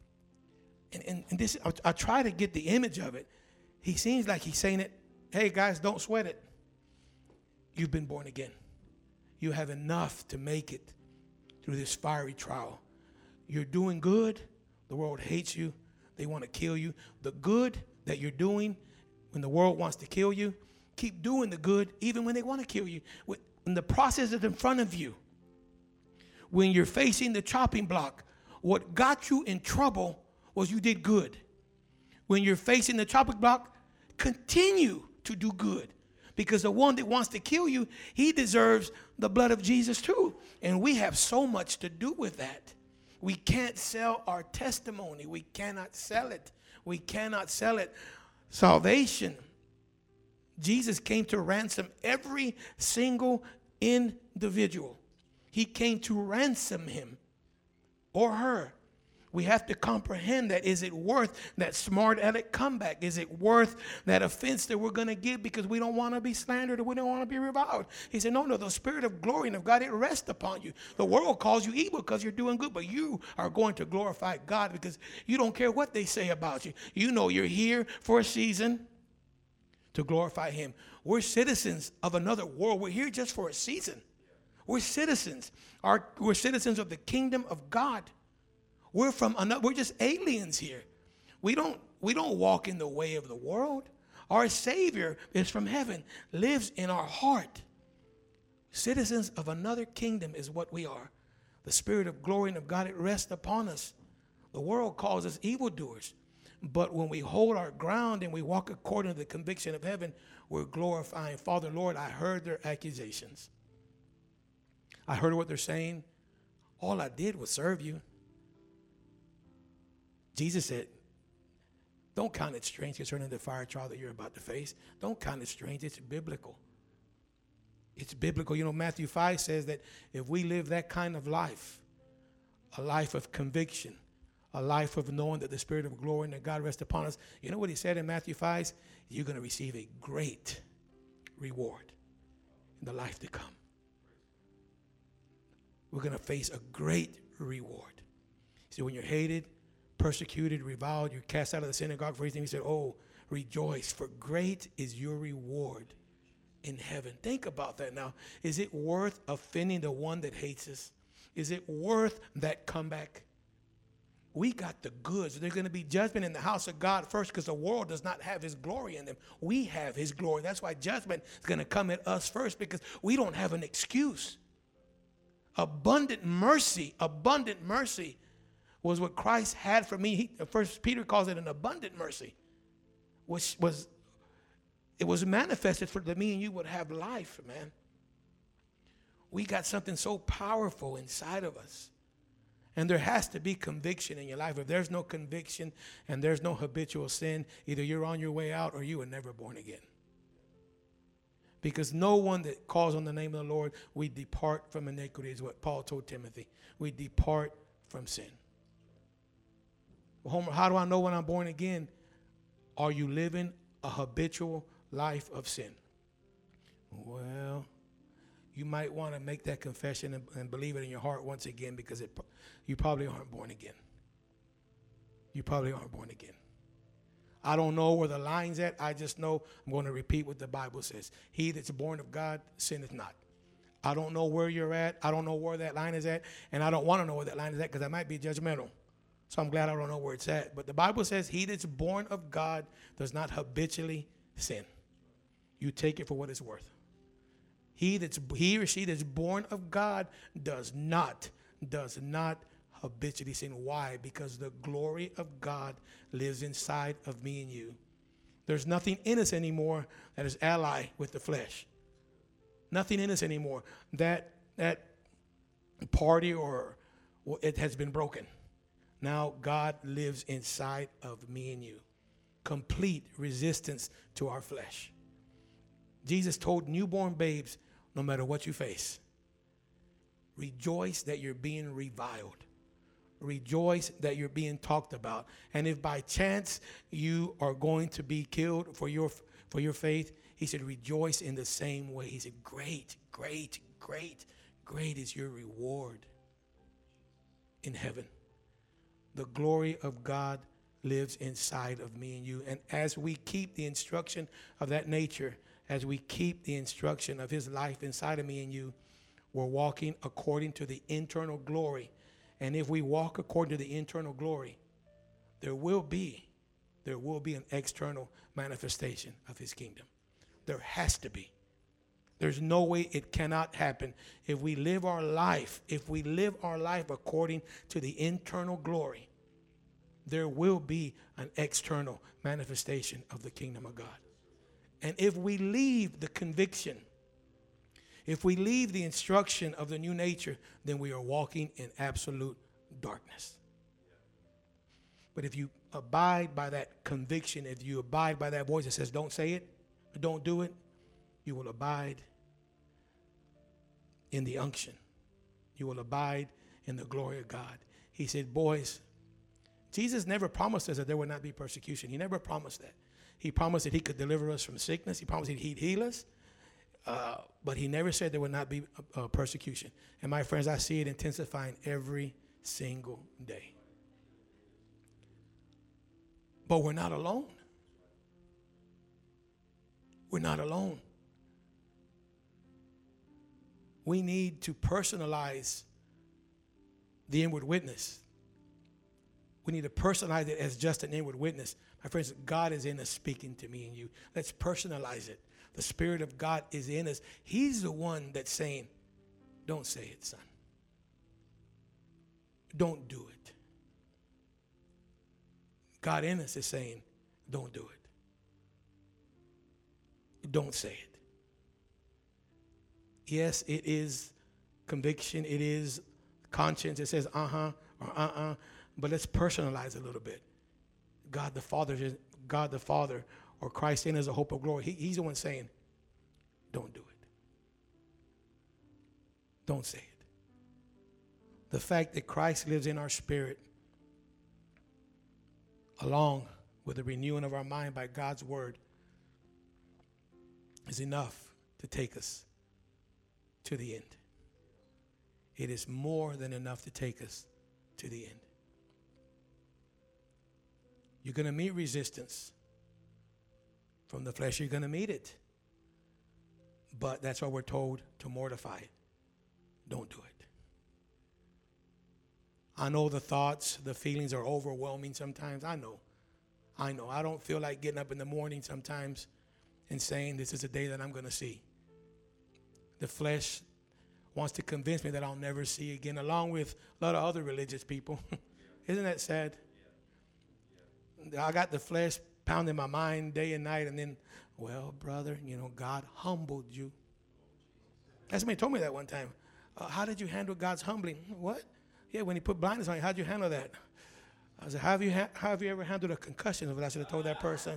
and this, I try to get the image of it. He seems like he's saying it, hey, guys, don't sweat it. You've been born again. You have enough to make it through this fiery trial. You're doing good. The world hates you. They want to kill you. The good that you're doing when the world wants to kill you, keep doing the good even when they want to kill you. When the process is in front of you, when you're facing the chopping block, what got you in trouble was you did good. When you're facing the chopping block, continue to do good, because the one that wants to kill you, he deserves the blood of Jesus too. And we have so much to do with that. We can't sell our testimony. We cannot sell it. We cannot sell it. Salvation. Jesus came to ransom every single individual. He came to ransom him or her. We have to comprehend that. Is it worth that smart aleck comeback? Is it worth that offense that we're going to give because we don't want to be slandered or we don't want to be reviled? He said, no, the spirit of glory and of God, it rests upon you. The world calls you evil because you're doing good, but you are going to glorify God because you don't care what they say about you. You know you're here for a season to glorify him. We're citizens of another world. We're here just for a season. We're citizens. We're citizens of the kingdom of God. We're just aliens here. We don't walk in the way of the world. Our Savior is from heaven, lives in our heart. Citizens of another kingdom is what we are. The spirit of glory and of God, it rests upon us. The world calls us evildoers. But when we hold our ground and we walk according to the conviction of heaven, we're glorifying. Father, Lord, I heard their accusations. I heard what they're saying. All I did was serve you. Jesus said, don't count it strange concerning the fire trial that you're about to face. Don't count it strange. It's biblical. It's biblical. You know, Matthew 5 says that if we live that kind of life, a life of conviction, a life of knowing that the Spirit of glory and that God rests upon us, you know what he said in Matthew 5? You're going to receive a great reward in the life to come. We're going to face a great reward. See, when you're hated, persecuted, reviled, you're cast out of the synagogue for anything, he said, oh, rejoice, for great is your reward in heaven. Think about that now. Is it worth offending the one that hates us? Is it worth that comeback? We got the goods. There's going to be judgment in the house of God first because the world does not have his glory in them. We have his glory. That's why judgment is going to come at us first, because we don't have an excuse. Abundant mercy was what Christ had for me. First Peter calls it an abundant mercy, which was, it was manifested for that me and you would have life, man. We got something so powerful inside of us. And there has to be conviction in your life. If there's no conviction and there's no habitual sin, either you're on your way out or you were never born again. Because no one that calls on the name of the Lord, we depart from iniquity, is what Paul told Timothy. We depart from sin. Well, Homer, how do I know when I'm born again? Are you living a habitual life of sin? Well, you might want to make that confession and believe it in your heart once again, because you probably aren't born again. You probably aren't born again. I don't know where the line's at. I just know I'm going to repeat what the Bible says. He that's born of God sinneth not. I don't know where you're at. I don't know where that line is at. And I don't want to know where that line is at, because I might be judgmental. So I'm glad I don't know where it's at. But the Bible says he that's born of God does not habitually sin. You take it for what it's worth. He or she that's born of God does not habitually sin. Why? Because the glory of God lives inside of me and you. There's nothing in us anymore that is ally with the flesh. Nothing in us anymore. That party it has been broken. Now God lives inside of me and you. Complete resistance to our flesh. Jesus told newborn babes, no matter what you face, rejoice that you're being reviled. Rejoice that you're being talked about. And if by chance you are going to be killed for your faith, he said, rejoice in the same way. He said, great is your reward in heaven. The glory of God lives inside of me and you. And as we keep the instruction of that nature, as we keep the instruction of his life inside of me and you, we're walking according to the internal glory. And if we walk according to the internal glory, there will be an external manifestation of his kingdom. There has to be. There's no way it cannot happen. If we live our life according to the internal glory, there will be an external manifestation of the kingdom of God. And if we leave the conviction, if we leave the instruction of the new nature, then we are walking in absolute darkness. But if you abide by that conviction, if you abide by that voice that says, don't say it, don't do it, you will abide in the unction. You will abide in the glory of God. He said, boys, Jesus never promised us that there would not be persecution. He never promised that. He promised that he could deliver us from sickness. He promised that he'd heal us. But he never said there would not be persecution. And my friends, I see it intensifying every single day. But we're not alone. We're not alone. We need to personalize the inward witness. We need to personalize it as just an inward witness. My friends, God is in us speaking to me and you. Let's personalize it. The Spirit of God is in us. He's the one that's saying, don't say it, son. Don't do it. God in us is saying, don't do it. Don't say it. Yes, it is conviction. It is conscience. It says or but let's personalize it a little bit. God the Father, or Christ in us a hope of glory. He's the one saying, don't do it. Don't say it. The fact that Christ lives in our spirit, along with the renewing of our mind by God's word, is enough to take us to the end. It is more than enough to take us to the end. You're going to meet resistance from the flesh. You're going to meet it. But that's why we're told to mortify it. Don't do it. I know the thoughts, the feelings are overwhelming sometimes. I know. I don't feel like getting up in the morning sometimes and saying this is a day that I'm going to see. The flesh wants to convince me that I'll never see again, along with a lot of other religious people. Isn't that sad? I got the flesh pounding my mind day and night, and then, well, brother, God humbled you. Somebody told me that one time. How did you handle God's humbling? What? Yeah, when he put blindness on you, how'd you handle that? I said, how have you ever handled a concussion? Is what I should have told that person.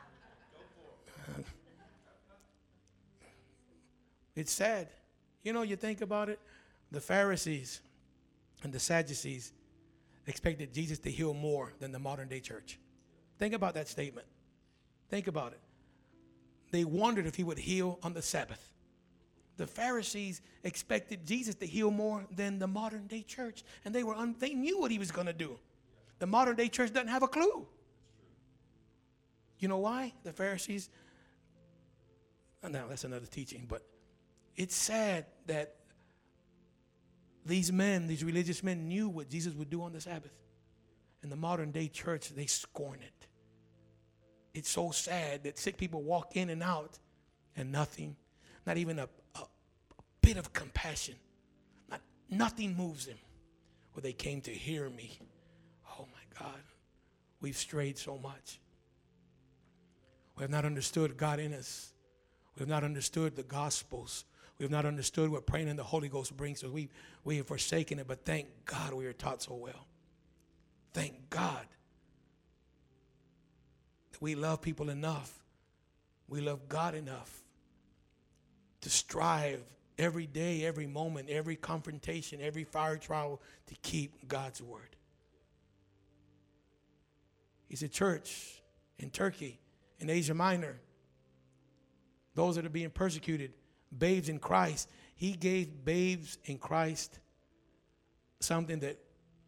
It's sad. You think about it, the Pharisees and the Sadducees expected Jesus to heal more than the modern day church. Think about that statement. Think about it. They wondered if he would heal on the Sabbath. The Pharisees expected Jesus to heal more than the modern day church, and they knew what he was going to do. The modern day church doesn't have a clue. You know why? The Pharisees, now that's another teaching, but it's sad that these religious men knew what Jesus would do on the Sabbath. And the modern day church, they scorn it. It's so sad that sick people walk in and out and nothing, not even a bit of compassion. Nothing moves them. Well, they came to hear me. Oh my God, we've strayed so much. We have not understood God in us. We have not understood the Gospels. We have not understood what praying in the Holy Ghost brings us. We have forsaken it, but thank God we are taught so well. Thank God that we love people enough. We love God enough to strive every day, every moment, every confrontation, every fire trial to keep God's word. He's a church in Turkey, in Asia Minor. Those that are being persecuted, babes in Christ. He gave babes in Christ something that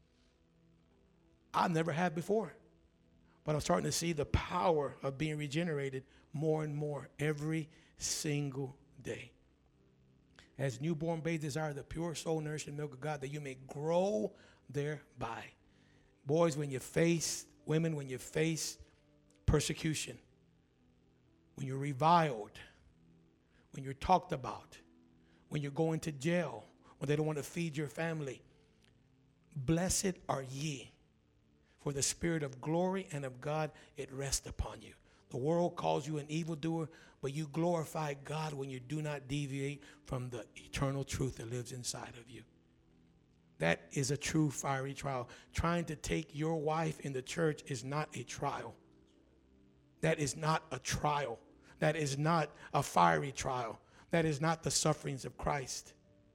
I've never had before. But I'm starting to see the power of being regenerated more and more every single day. As newborn babes desire the pure soul nourishing milk of God, that you may grow thereby. Boys, women, when you face persecution, when you're reviled, when you're talked about, when you're going to jail, when they don't want to feed your family, blessed are ye, for the spirit of glory and of God, it rests upon you. The world calls you an evildoer, but you glorify God when you do not deviate from the eternal truth that lives inside of you. That is a true fiery trial. Trying to take your wife in the church is not a trial. That is not a trial. That is not a fiery trial. That is not the sufferings of Christ.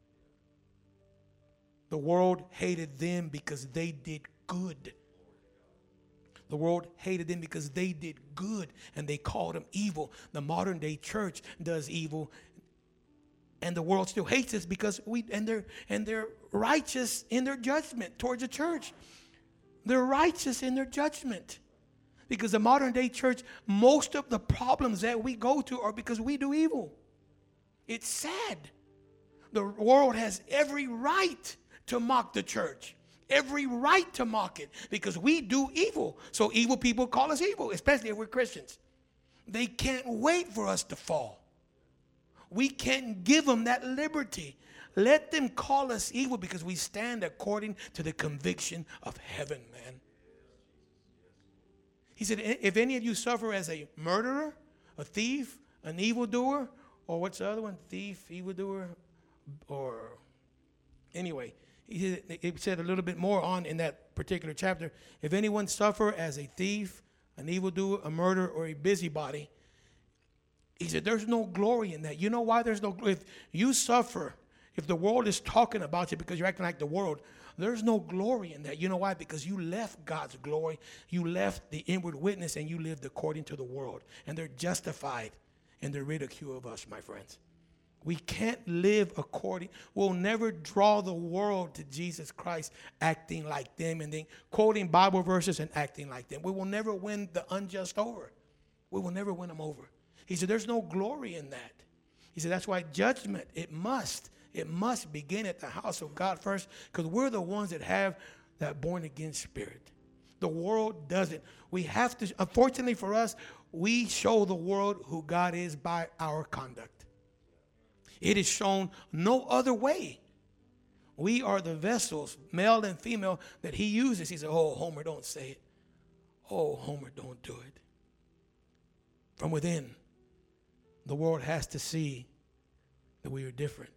The world hated them because they did good. The world hated them because they did good, and they called them evil. The modern day church does evil, and the world still hates us because they're righteous in their judgment towards the church. They're righteous in their judgment. Because the modern day church, most of the problems that we go to are because we do evil. It's sad. The world has every right to mock the church. Every right to mock it because we do evil. So evil people call us evil, especially if we're Christians. They can't wait for us to fall. We can't give them that liberty. Let them call us evil because we stand according to the conviction of heaven, man. He said, if any of you suffer as a murderer, a thief, an evildoer, or what's the other one? Thief, evildoer, or anyway. He said a little bit more on in that particular chapter. If anyone suffer as a thief, an evildoer, a murderer, or a busybody, he said there's no glory in that. You know why there's no glory? If you suffer, if the world is talking about you because you're acting like the world, there's no glory in that. You know why? Because you left God's glory. You left the inward witness and you lived according to the world. And they're justified in their ridicule of us, my friends. We can't live according. We'll never draw the world to Jesus Christ acting like them and then quoting Bible verses and acting like them. We will never win the unjust over. We will never win them over. He said there's no glory in that. He said that's why judgment, it must begin at the house of God first, because we're the ones that have that born again spirit. The world doesn't. We have to, unfortunately for us, we show the world who God is by our conduct. It is shown no other way. We are the vessels, male and female, that he uses. He said, oh, Homer, don't say it. Oh, Homer, don't do it. From within, the world has to see that we are different.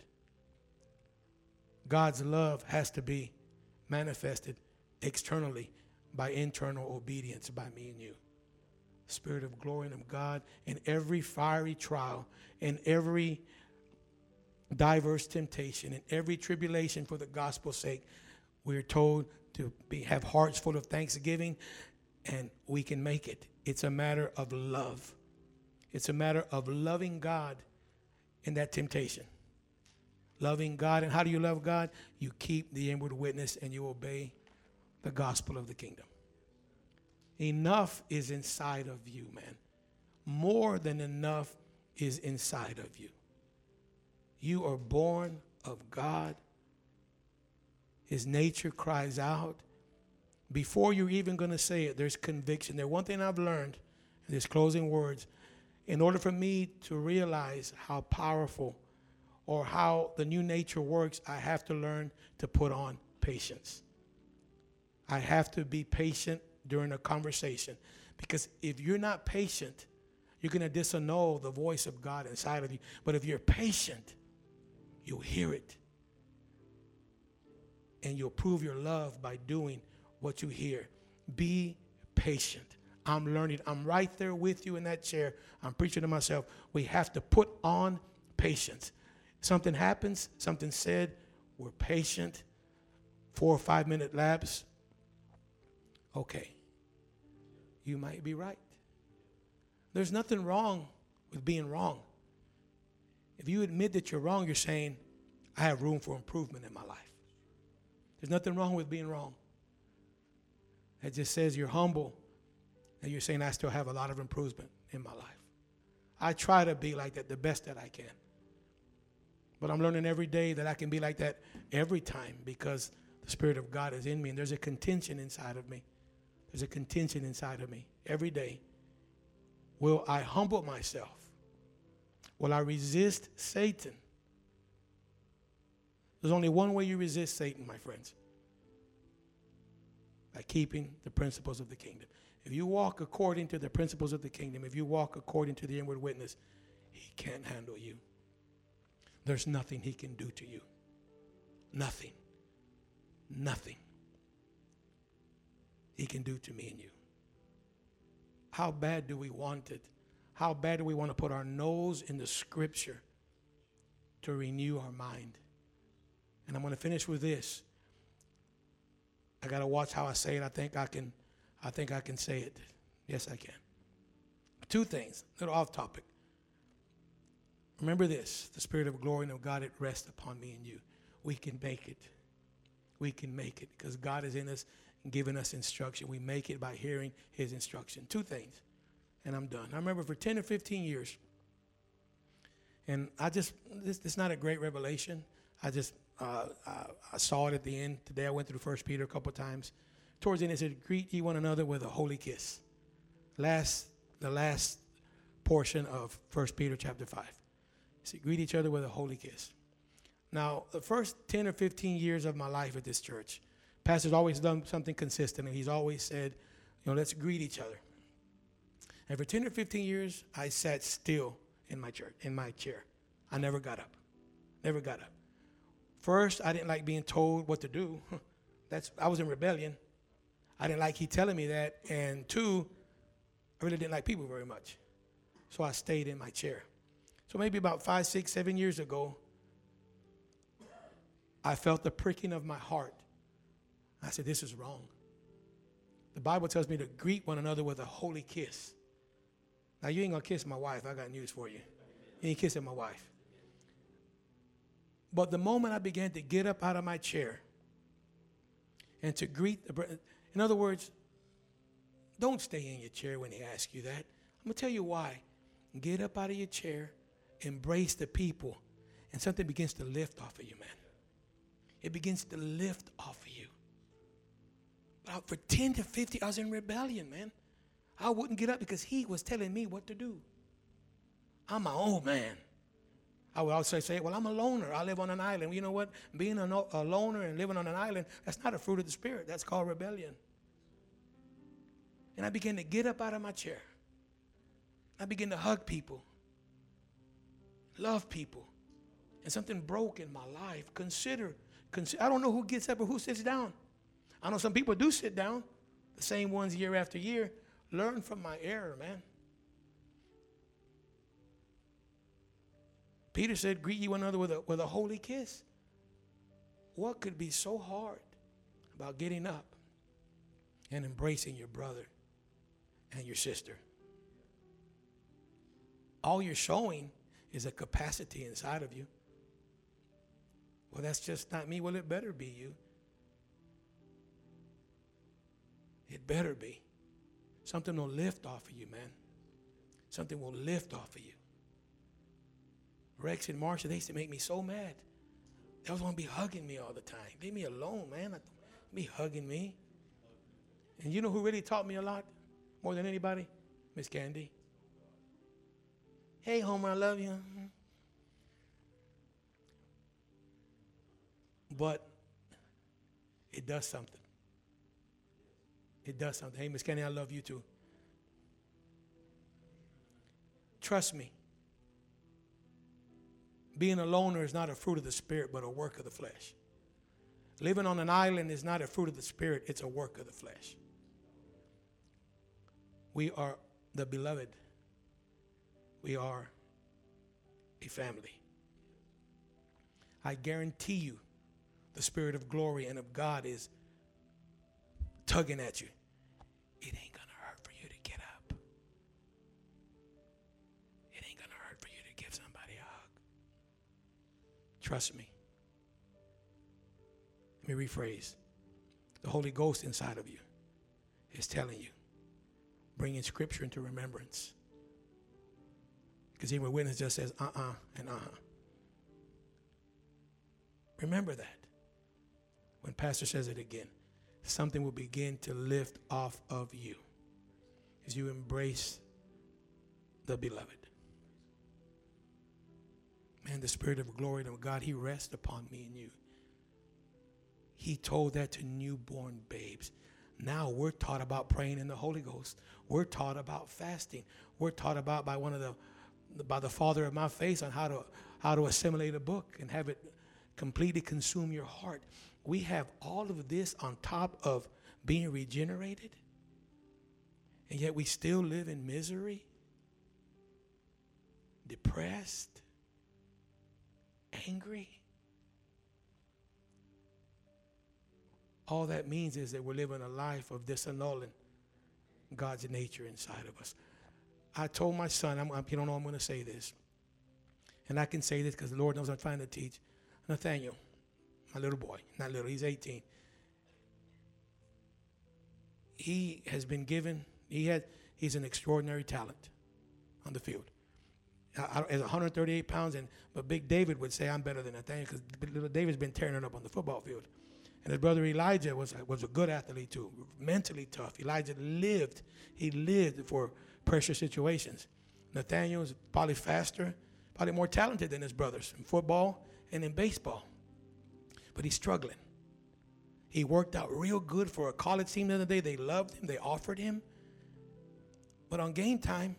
God's love has to be manifested externally by internal obedience by me and you. Spirit of glory and of God in every fiery trial, in every diverse temptation, in every tribulation for the gospel's sake, we're told to have hearts full of thanksgiving, and we can make it. It's a matter of love. It's a matter of loving God in that temptation. Loving God. And how do you love God? You keep the inward witness and you obey the gospel of the kingdom. Enough is inside of you, man. More than enough is inside of you. You are born of God. His nature cries out. Before you're even going to say it, there's conviction. There's one thing I've learned in these closing words. In order for me to realize how powerful or how the new nature works, I have to learn to put on patience. I have to be patient during a conversation. Because if you're not patient, you're going to disannul the voice of God inside of you. But if you're patient, you'll hear it. And you'll prove your love by doing what you hear. Be patient. I'm learning. I'm right there with you in that chair. I'm preaching to myself. We have to put on patience. Something happens, something said, we're patient. 4 or 5 minute lapse. Okay. You might be right. There's nothing wrong with being wrong. If you admit that you're wrong, you're saying, I have room for improvement in my life. There's nothing wrong with being wrong. It just says you're humble and you're saying I still have a lot of improvement in my life. I try to be like that the best that I can. But I'm learning every day that I can be like that every time because the Spirit of God is in me and there's a contention inside of me. There's a contention inside of me every day. Will I humble myself? Will I resist Satan? There's only one way you resist Satan, my friends. By keeping the principles of the kingdom. If you walk according to the principles of the kingdom, if you walk according to the inward witness, he can't handle you. There's nothing he can do to you. Nothing. Nothing he can do to me and you. How bad do we want it? How bad do we want to put our nose in the scripture to renew our mind? And I'm going to finish with this. I got to watch how I say it. I think I can say it. Yes, I can. 2 things, a little off topic. Remember this, the Spirit of glory and of God, it rests upon me and you. We can make it. We can make it because God is in us and giving us instruction. We make it by hearing his instruction. 2 things, and I'm done. I remember for 10 or 15 years, and this is not a great revelation. I saw it at the end. Today I went through 1 Peter a couple of times. Towards the end it said, greet ye one another with a holy kiss. The last portion of 1 Peter chapter 5. It said, greet each other with a holy kiss. Now, the first 10 or 15 years of my life at this church, pastor's always done something consistent, and he's always said, let's greet each other. And for 10 or 15 years, I sat still in my chair. I never got up. Never got up. First, I didn't like being told what to do. I was in rebellion. I didn't like he telling me that. And two, I really didn't like people very much. So I stayed in my chair. So maybe about 5, 6, 7 years ago, I felt the pricking of my heart. I said, this is wrong. The Bible tells me to greet one another with a holy kiss. Now, you ain't going to kiss my wife. I got news for you. You ain't kissing my wife. But the moment I began to get up out of my chair and to greet in other words, don't stay in your chair when they ask you that. I'm going to tell you why. Get up out of your chair, embrace the people, and something begins to lift off of you, man. It begins to lift off of you. But for 10 to 50, I was in rebellion, man. I wouldn't get up because he was telling me what to do. I'm my own man. I would also say, well, I'm a loner. I live on an island. You know what? Being a loner and living on an island, that's not a fruit of the Spirit. That's called rebellion. And I began to get up out of my chair. I began to hug people, love people. And something broke in my life. Consider, I don't know who gets up or who sits down. I know some people do sit down, the same ones year after year. Learn from my error, man. Peter said, greet ye one another with a holy kiss. What could be so hard about getting up and embracing your brother and your sister? All you're showing is a capacity inside of you. Well, that's just not me. Well, it better be you. It better be. Something will lift off of you, man. Something will lift off of you. Rex and Marsha, they used to make me so mad. They was going to be hugging me all the time. Leave me alone, man. Be hugging me. And you know who really taught me a lot? More than anybody? Miss Candy. Hey, Homer, I love you. But it does something. It does something. Hey, Miss Candy, I love you too. Trust me. Being a loner is not a fruit of the Spirit, but a work of the flesh. Living on an island is not a fruit of the Spirit, it's a work of the flesh. We are the beloved. We are a family. I guarantee you, the Spirit of glory and of God is tugging at you. It ain't going to hurt for you to get up. It ain't going to hurt for you to give somebody a hug. Trust me. Let me rephrase. The Holy Ghost inside of you is telling you, bringing Scripture into remembrance. Because even witness just says and Remember that. When Pastor says it again, something will begin to lift off of you as you embrace the beloved. Man, the Spirit of glory of God, He rests upon me and you. He told that to newborn babes. Now we're taught about praying in the Holy Ghost. We're taught about fasting. We're taught about by the father of my faith on how to assimilate a book and have it completely consume your heart. We have all of this on top of being regenerated, and yet we still live in misery, depressed, angry. All that means is that we're living a life of disannulling God's nature inside of us. I told my son, you don't know I'm going to say this, and I can say this because the Lord knows I'm trying to teach. Nathaniel, my little boy, not little, he's 18. He has been given, he's an extraordinary talent on the field. As 138 pounds, but Big David would say I'm better than Nathaniel because little David's been tearing it up on the football field. And his brother Elijah was a good athlete too, mentally tough. Elijah lived for pressure situations. Nathaniel is probably faster, probably more talented than his brothers in football and in baseball. But he's struggling. He worked out real good for a college team the other day. They loved him. They offered him. But on game time,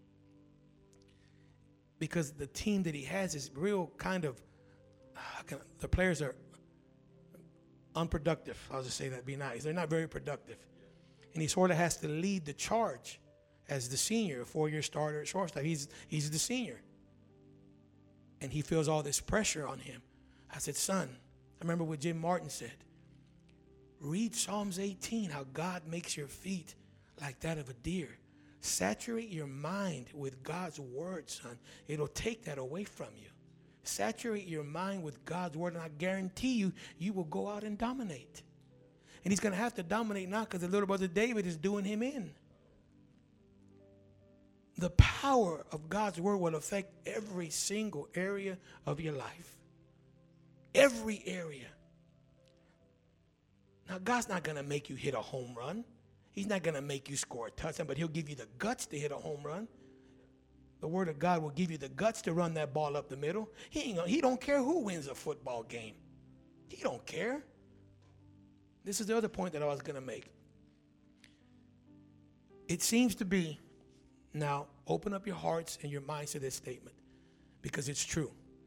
because the team that he has is real kind of, the players are unproductive. I'll just say that, be nice. They're not very productive. And he sort of has to lead the charge as the senior, a 4-year starter at shortstop. He's the senior. And he feels all this pressure on him. I said, son, I remember what Jim Martin said. Read Psalms 18, how God makes your feet like that of a deer. Saturate your mind with God's word, son. It'll take that away from you. Saturate your mind with God's word, and I guarantee you, you will go out and dominate. And he's going to have to dominate now because the little brother David is doing him in. The power of God's word will affect every single area of your life. Every area. Now, God's not going to make you hit a home run. He's not going to make you score a touchdown, but he'll give you the guts to hit a home run. The word of God will give you the guts to run that ball up the middle. He don't care who wins a football game. He don't care. This is the other point that I was going to make. It seems to be, now open up your hearts and your minds to this statement because it's true.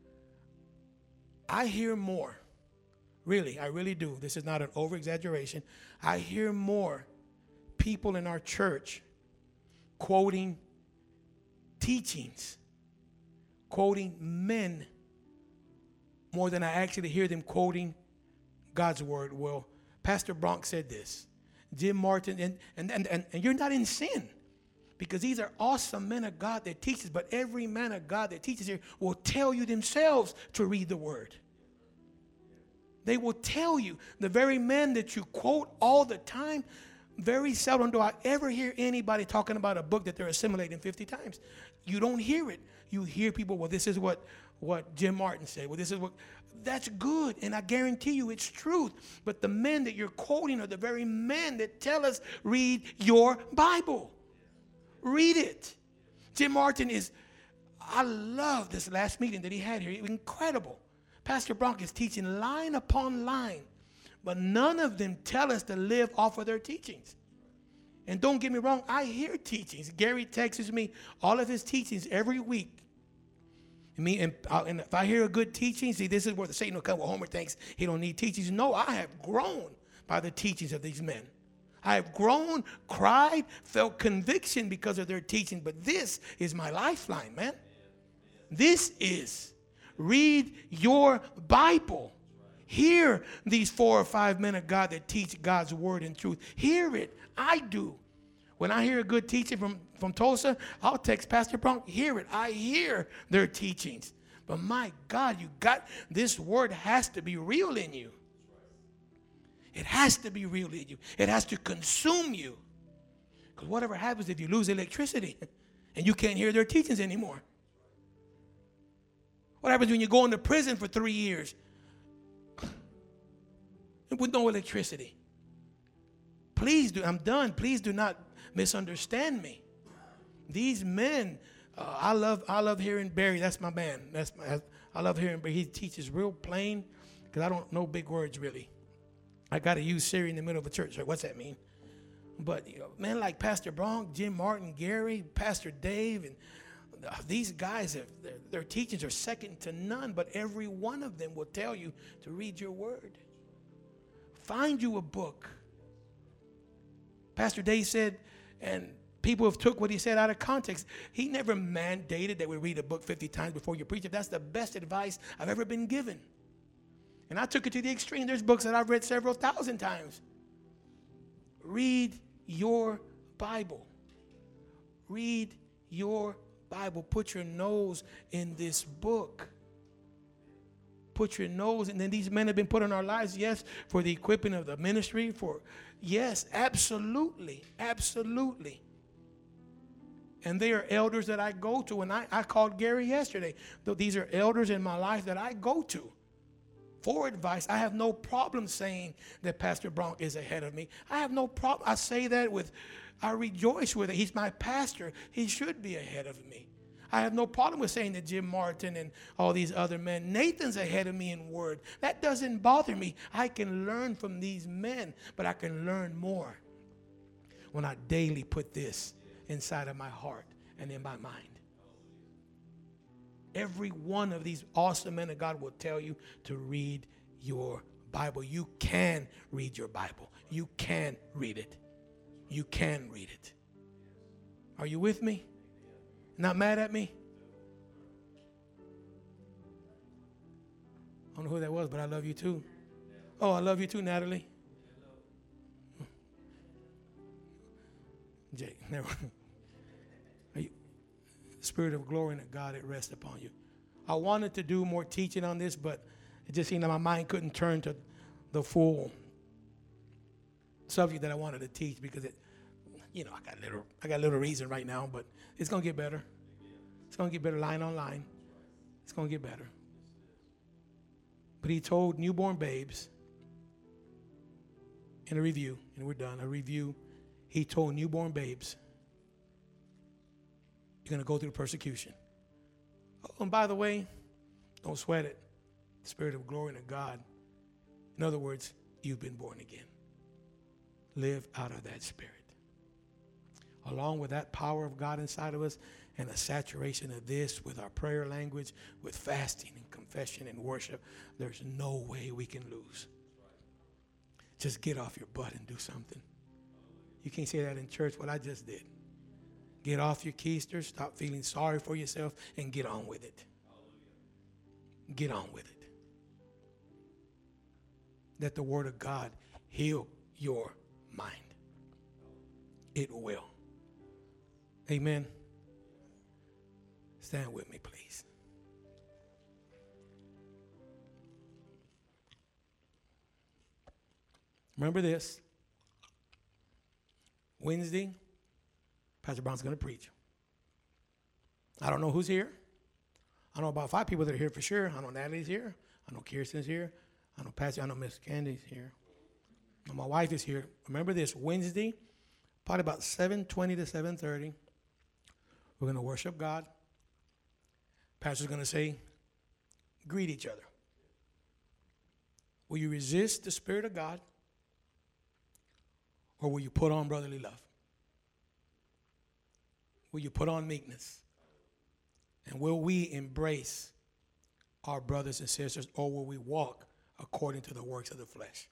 I hear more. Really, I really do. This is not an over-exaggeration. I hear more people in our church quoting teachings, quoting men, more than I actually hear them quoting God's word. Well, Pastor Bronk said this. Jim Martin, and you're not in sin because these are awesome men of God that teaches, but every man of God that teaches here will tell you themselves to read the word. They will tell you, the very men that you quote all the time, very seldom do I ever hear anybody talking about a book that they're assimilating 50 times. You don't hear it. You hear people, well, this is what Jim Martin said. Well, this is what, that's good, and I guarantee you it's truth. But the men that you're quoting are the very men that tell us, read your Bible. Read it. Jim Martin I love this last meeting that he had here. It was incredible. Pastor Bronk is teaching line upon line, but none of them tell us to live off of their teachings. And don't get me wrong, I hear teachings. Gary texts me all of his teachings every week. And if I hear a good teaching, see, this is where the Satan will come. Well, Homer thinks he don't need teachings. No, I have grown by the teachings of these men. I have grown, cried, felt conviction because of their teaching. But this is my lifeline, man. This is. Read your Bible. Hear these 4 or 5 men of God that teach God's word and truth. Hear it. I do. When I hear a good teaching from Tulsa, I'll text Pastor Bronk, hear it. I hear their teachings. But my God, this word has to be real in you. It has to be real in you. It has to consume you. Because whatever happens if you lose electricity and you can't hear their teachings anymore? What happens when you go into prison for 3 years with no electricity? I'm done. Please do not misunderstand me. These men, I love hearing Barry. That's my man. I love hearing Barry. He teaches real plain because I don't know big words really. I got to use Siri in the middle of a church. What's that mean? But men like Pastor Bronk, Jim Martin, Gary, Pastor Dave, and these guys, their teachings are second to none, but every one of them will tell you to read your word. Find you a book. Pastor Dave said, and people have took what he said out of context. He never mandated that we read a book 50 times before you preach it. That's the best advice I've ever been given. And I took it to the extreme. There's books that I've read several thousand times. Read your Bible. Read your Bible. Put your nose in this book. Put your nose, and then these men have been put in our lives, yes, for the equipping of the ministry, yes, absolutely, absolutely. And they are elders that I go to, and I called Gary yesterday. These are elders in my life that I go to for advice. I have no problem saying that Pastor Bronk is ahead of me. I have no problem. I say that I rejoice with it. He's my pastor. He should be ahead of me. I have no problem with saying that Jim Martin and all these other men, Nathan's ahead of me in word. That doesn't bother me. I can learn from these men, but I can learn more when I daily put this inside of my heart and in my mind. Every one of these awesome men of God will tell you to read your Bible. You can read your Bible. You can read it. You can read it. Are you with me? Not mad at me? I don't know who that was, but I love you too. Oh, I love you too, Natalie. Jake, never. Spirit of glory and of God, it rests upon you. I wanted to do more teaching on this, but it just seemed that my mind couldn't turn to the full subject that I wanted to teach because it, I got a little reason right now, but it's gonna get better. It's gonna get better line on line. It's gonna get better. But he told newborn babes in a review, and we're done. A review. He told newborn babes, you're going to go through persecution. Oh, and by the way, don't sweat it. The Spirit of glory and of God. In other words, you've been born again. Live out of that Spirit. Along with that power of God inside of us and a saturation of this with our prayer language, with fasting and confession and worship, there's no way we can lose. Just get off your butt and do something. You can't say that in church, what I just did. Get off your keisters, stop feeling sorry for yourself, and get on with it. Get on with it. Let the Word of God heal your mind. It will. Amen. Stand with me, please. Remember this. Wednesday, Pastor Brown's going to preach. I don't know who's here. I know about 5 people that are here for sure. I know Natalie's here. I know Kirsten's here. I know Pastor. I know Miss Candy's here. And my wife is here. Remember this, Wednesday, probably about 7:20 to 7:30. We're going to worship God. Pastor's going to say, greet each other. Will you resist the Spirit of God? Or will you put on brotherly love? Will you put on meekness? And will we embrace our brothers and sisters, or will we walk according to the works of the flesh?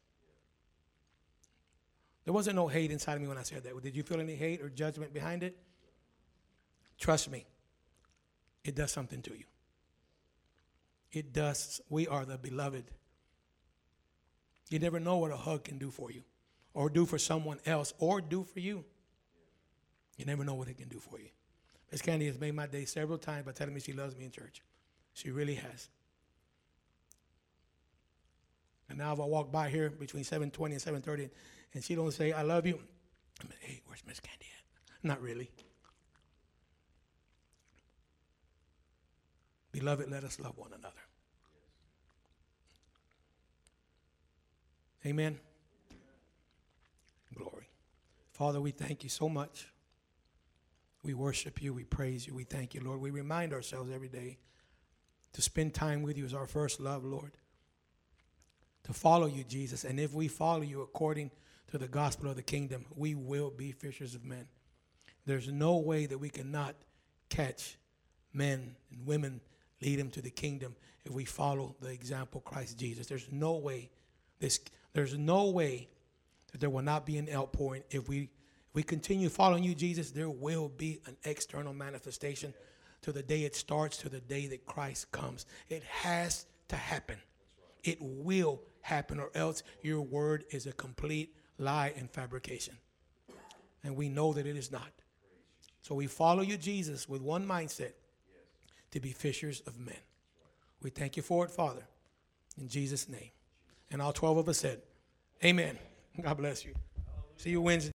There wasn't no hate inside of me when I said that. Did you feel any hate or judgment behind it? Trust me, it does something to you. It does. We are the beloved. You never know what a hug can do for you, or do for someone else, or do for you. You never know what it can do for you. Miss Candy has made my day several times by telling me she loves me in church. She really has. And now if I walk by here between 7:20 and 7:30 and she don't say, I love you, I'm like, hey, where's Miss Candy at? Not really. Beloved, let us love one another. Amen. Glory. Father, we thank you so much. We worship you. We praise you. We thank you, Lord. We remind ourselves every day to spend time with you as our first love, Lord. To follow you, Jesus. And if we follow you according to the gospel of the kingdom, we will be fishers of men. There's no way that we cannot catch men and women, lead them to the kingdom if we follow the example of Christ Jesus. There's no way that there will not be an outpouring. If we continue following you, Jesus, there will be an external manifestation to the day it starts, to the day that Christ comes. It has to happen. It will happen, or else your word is a complete lie and fabrication. And we know that it is not. So we follow you, Jesus, with one mindset, to be fishers of men. We thank you for it, Father, in Jesus' name. And all 12 of us said, amen. God bless you. See you Wednesday.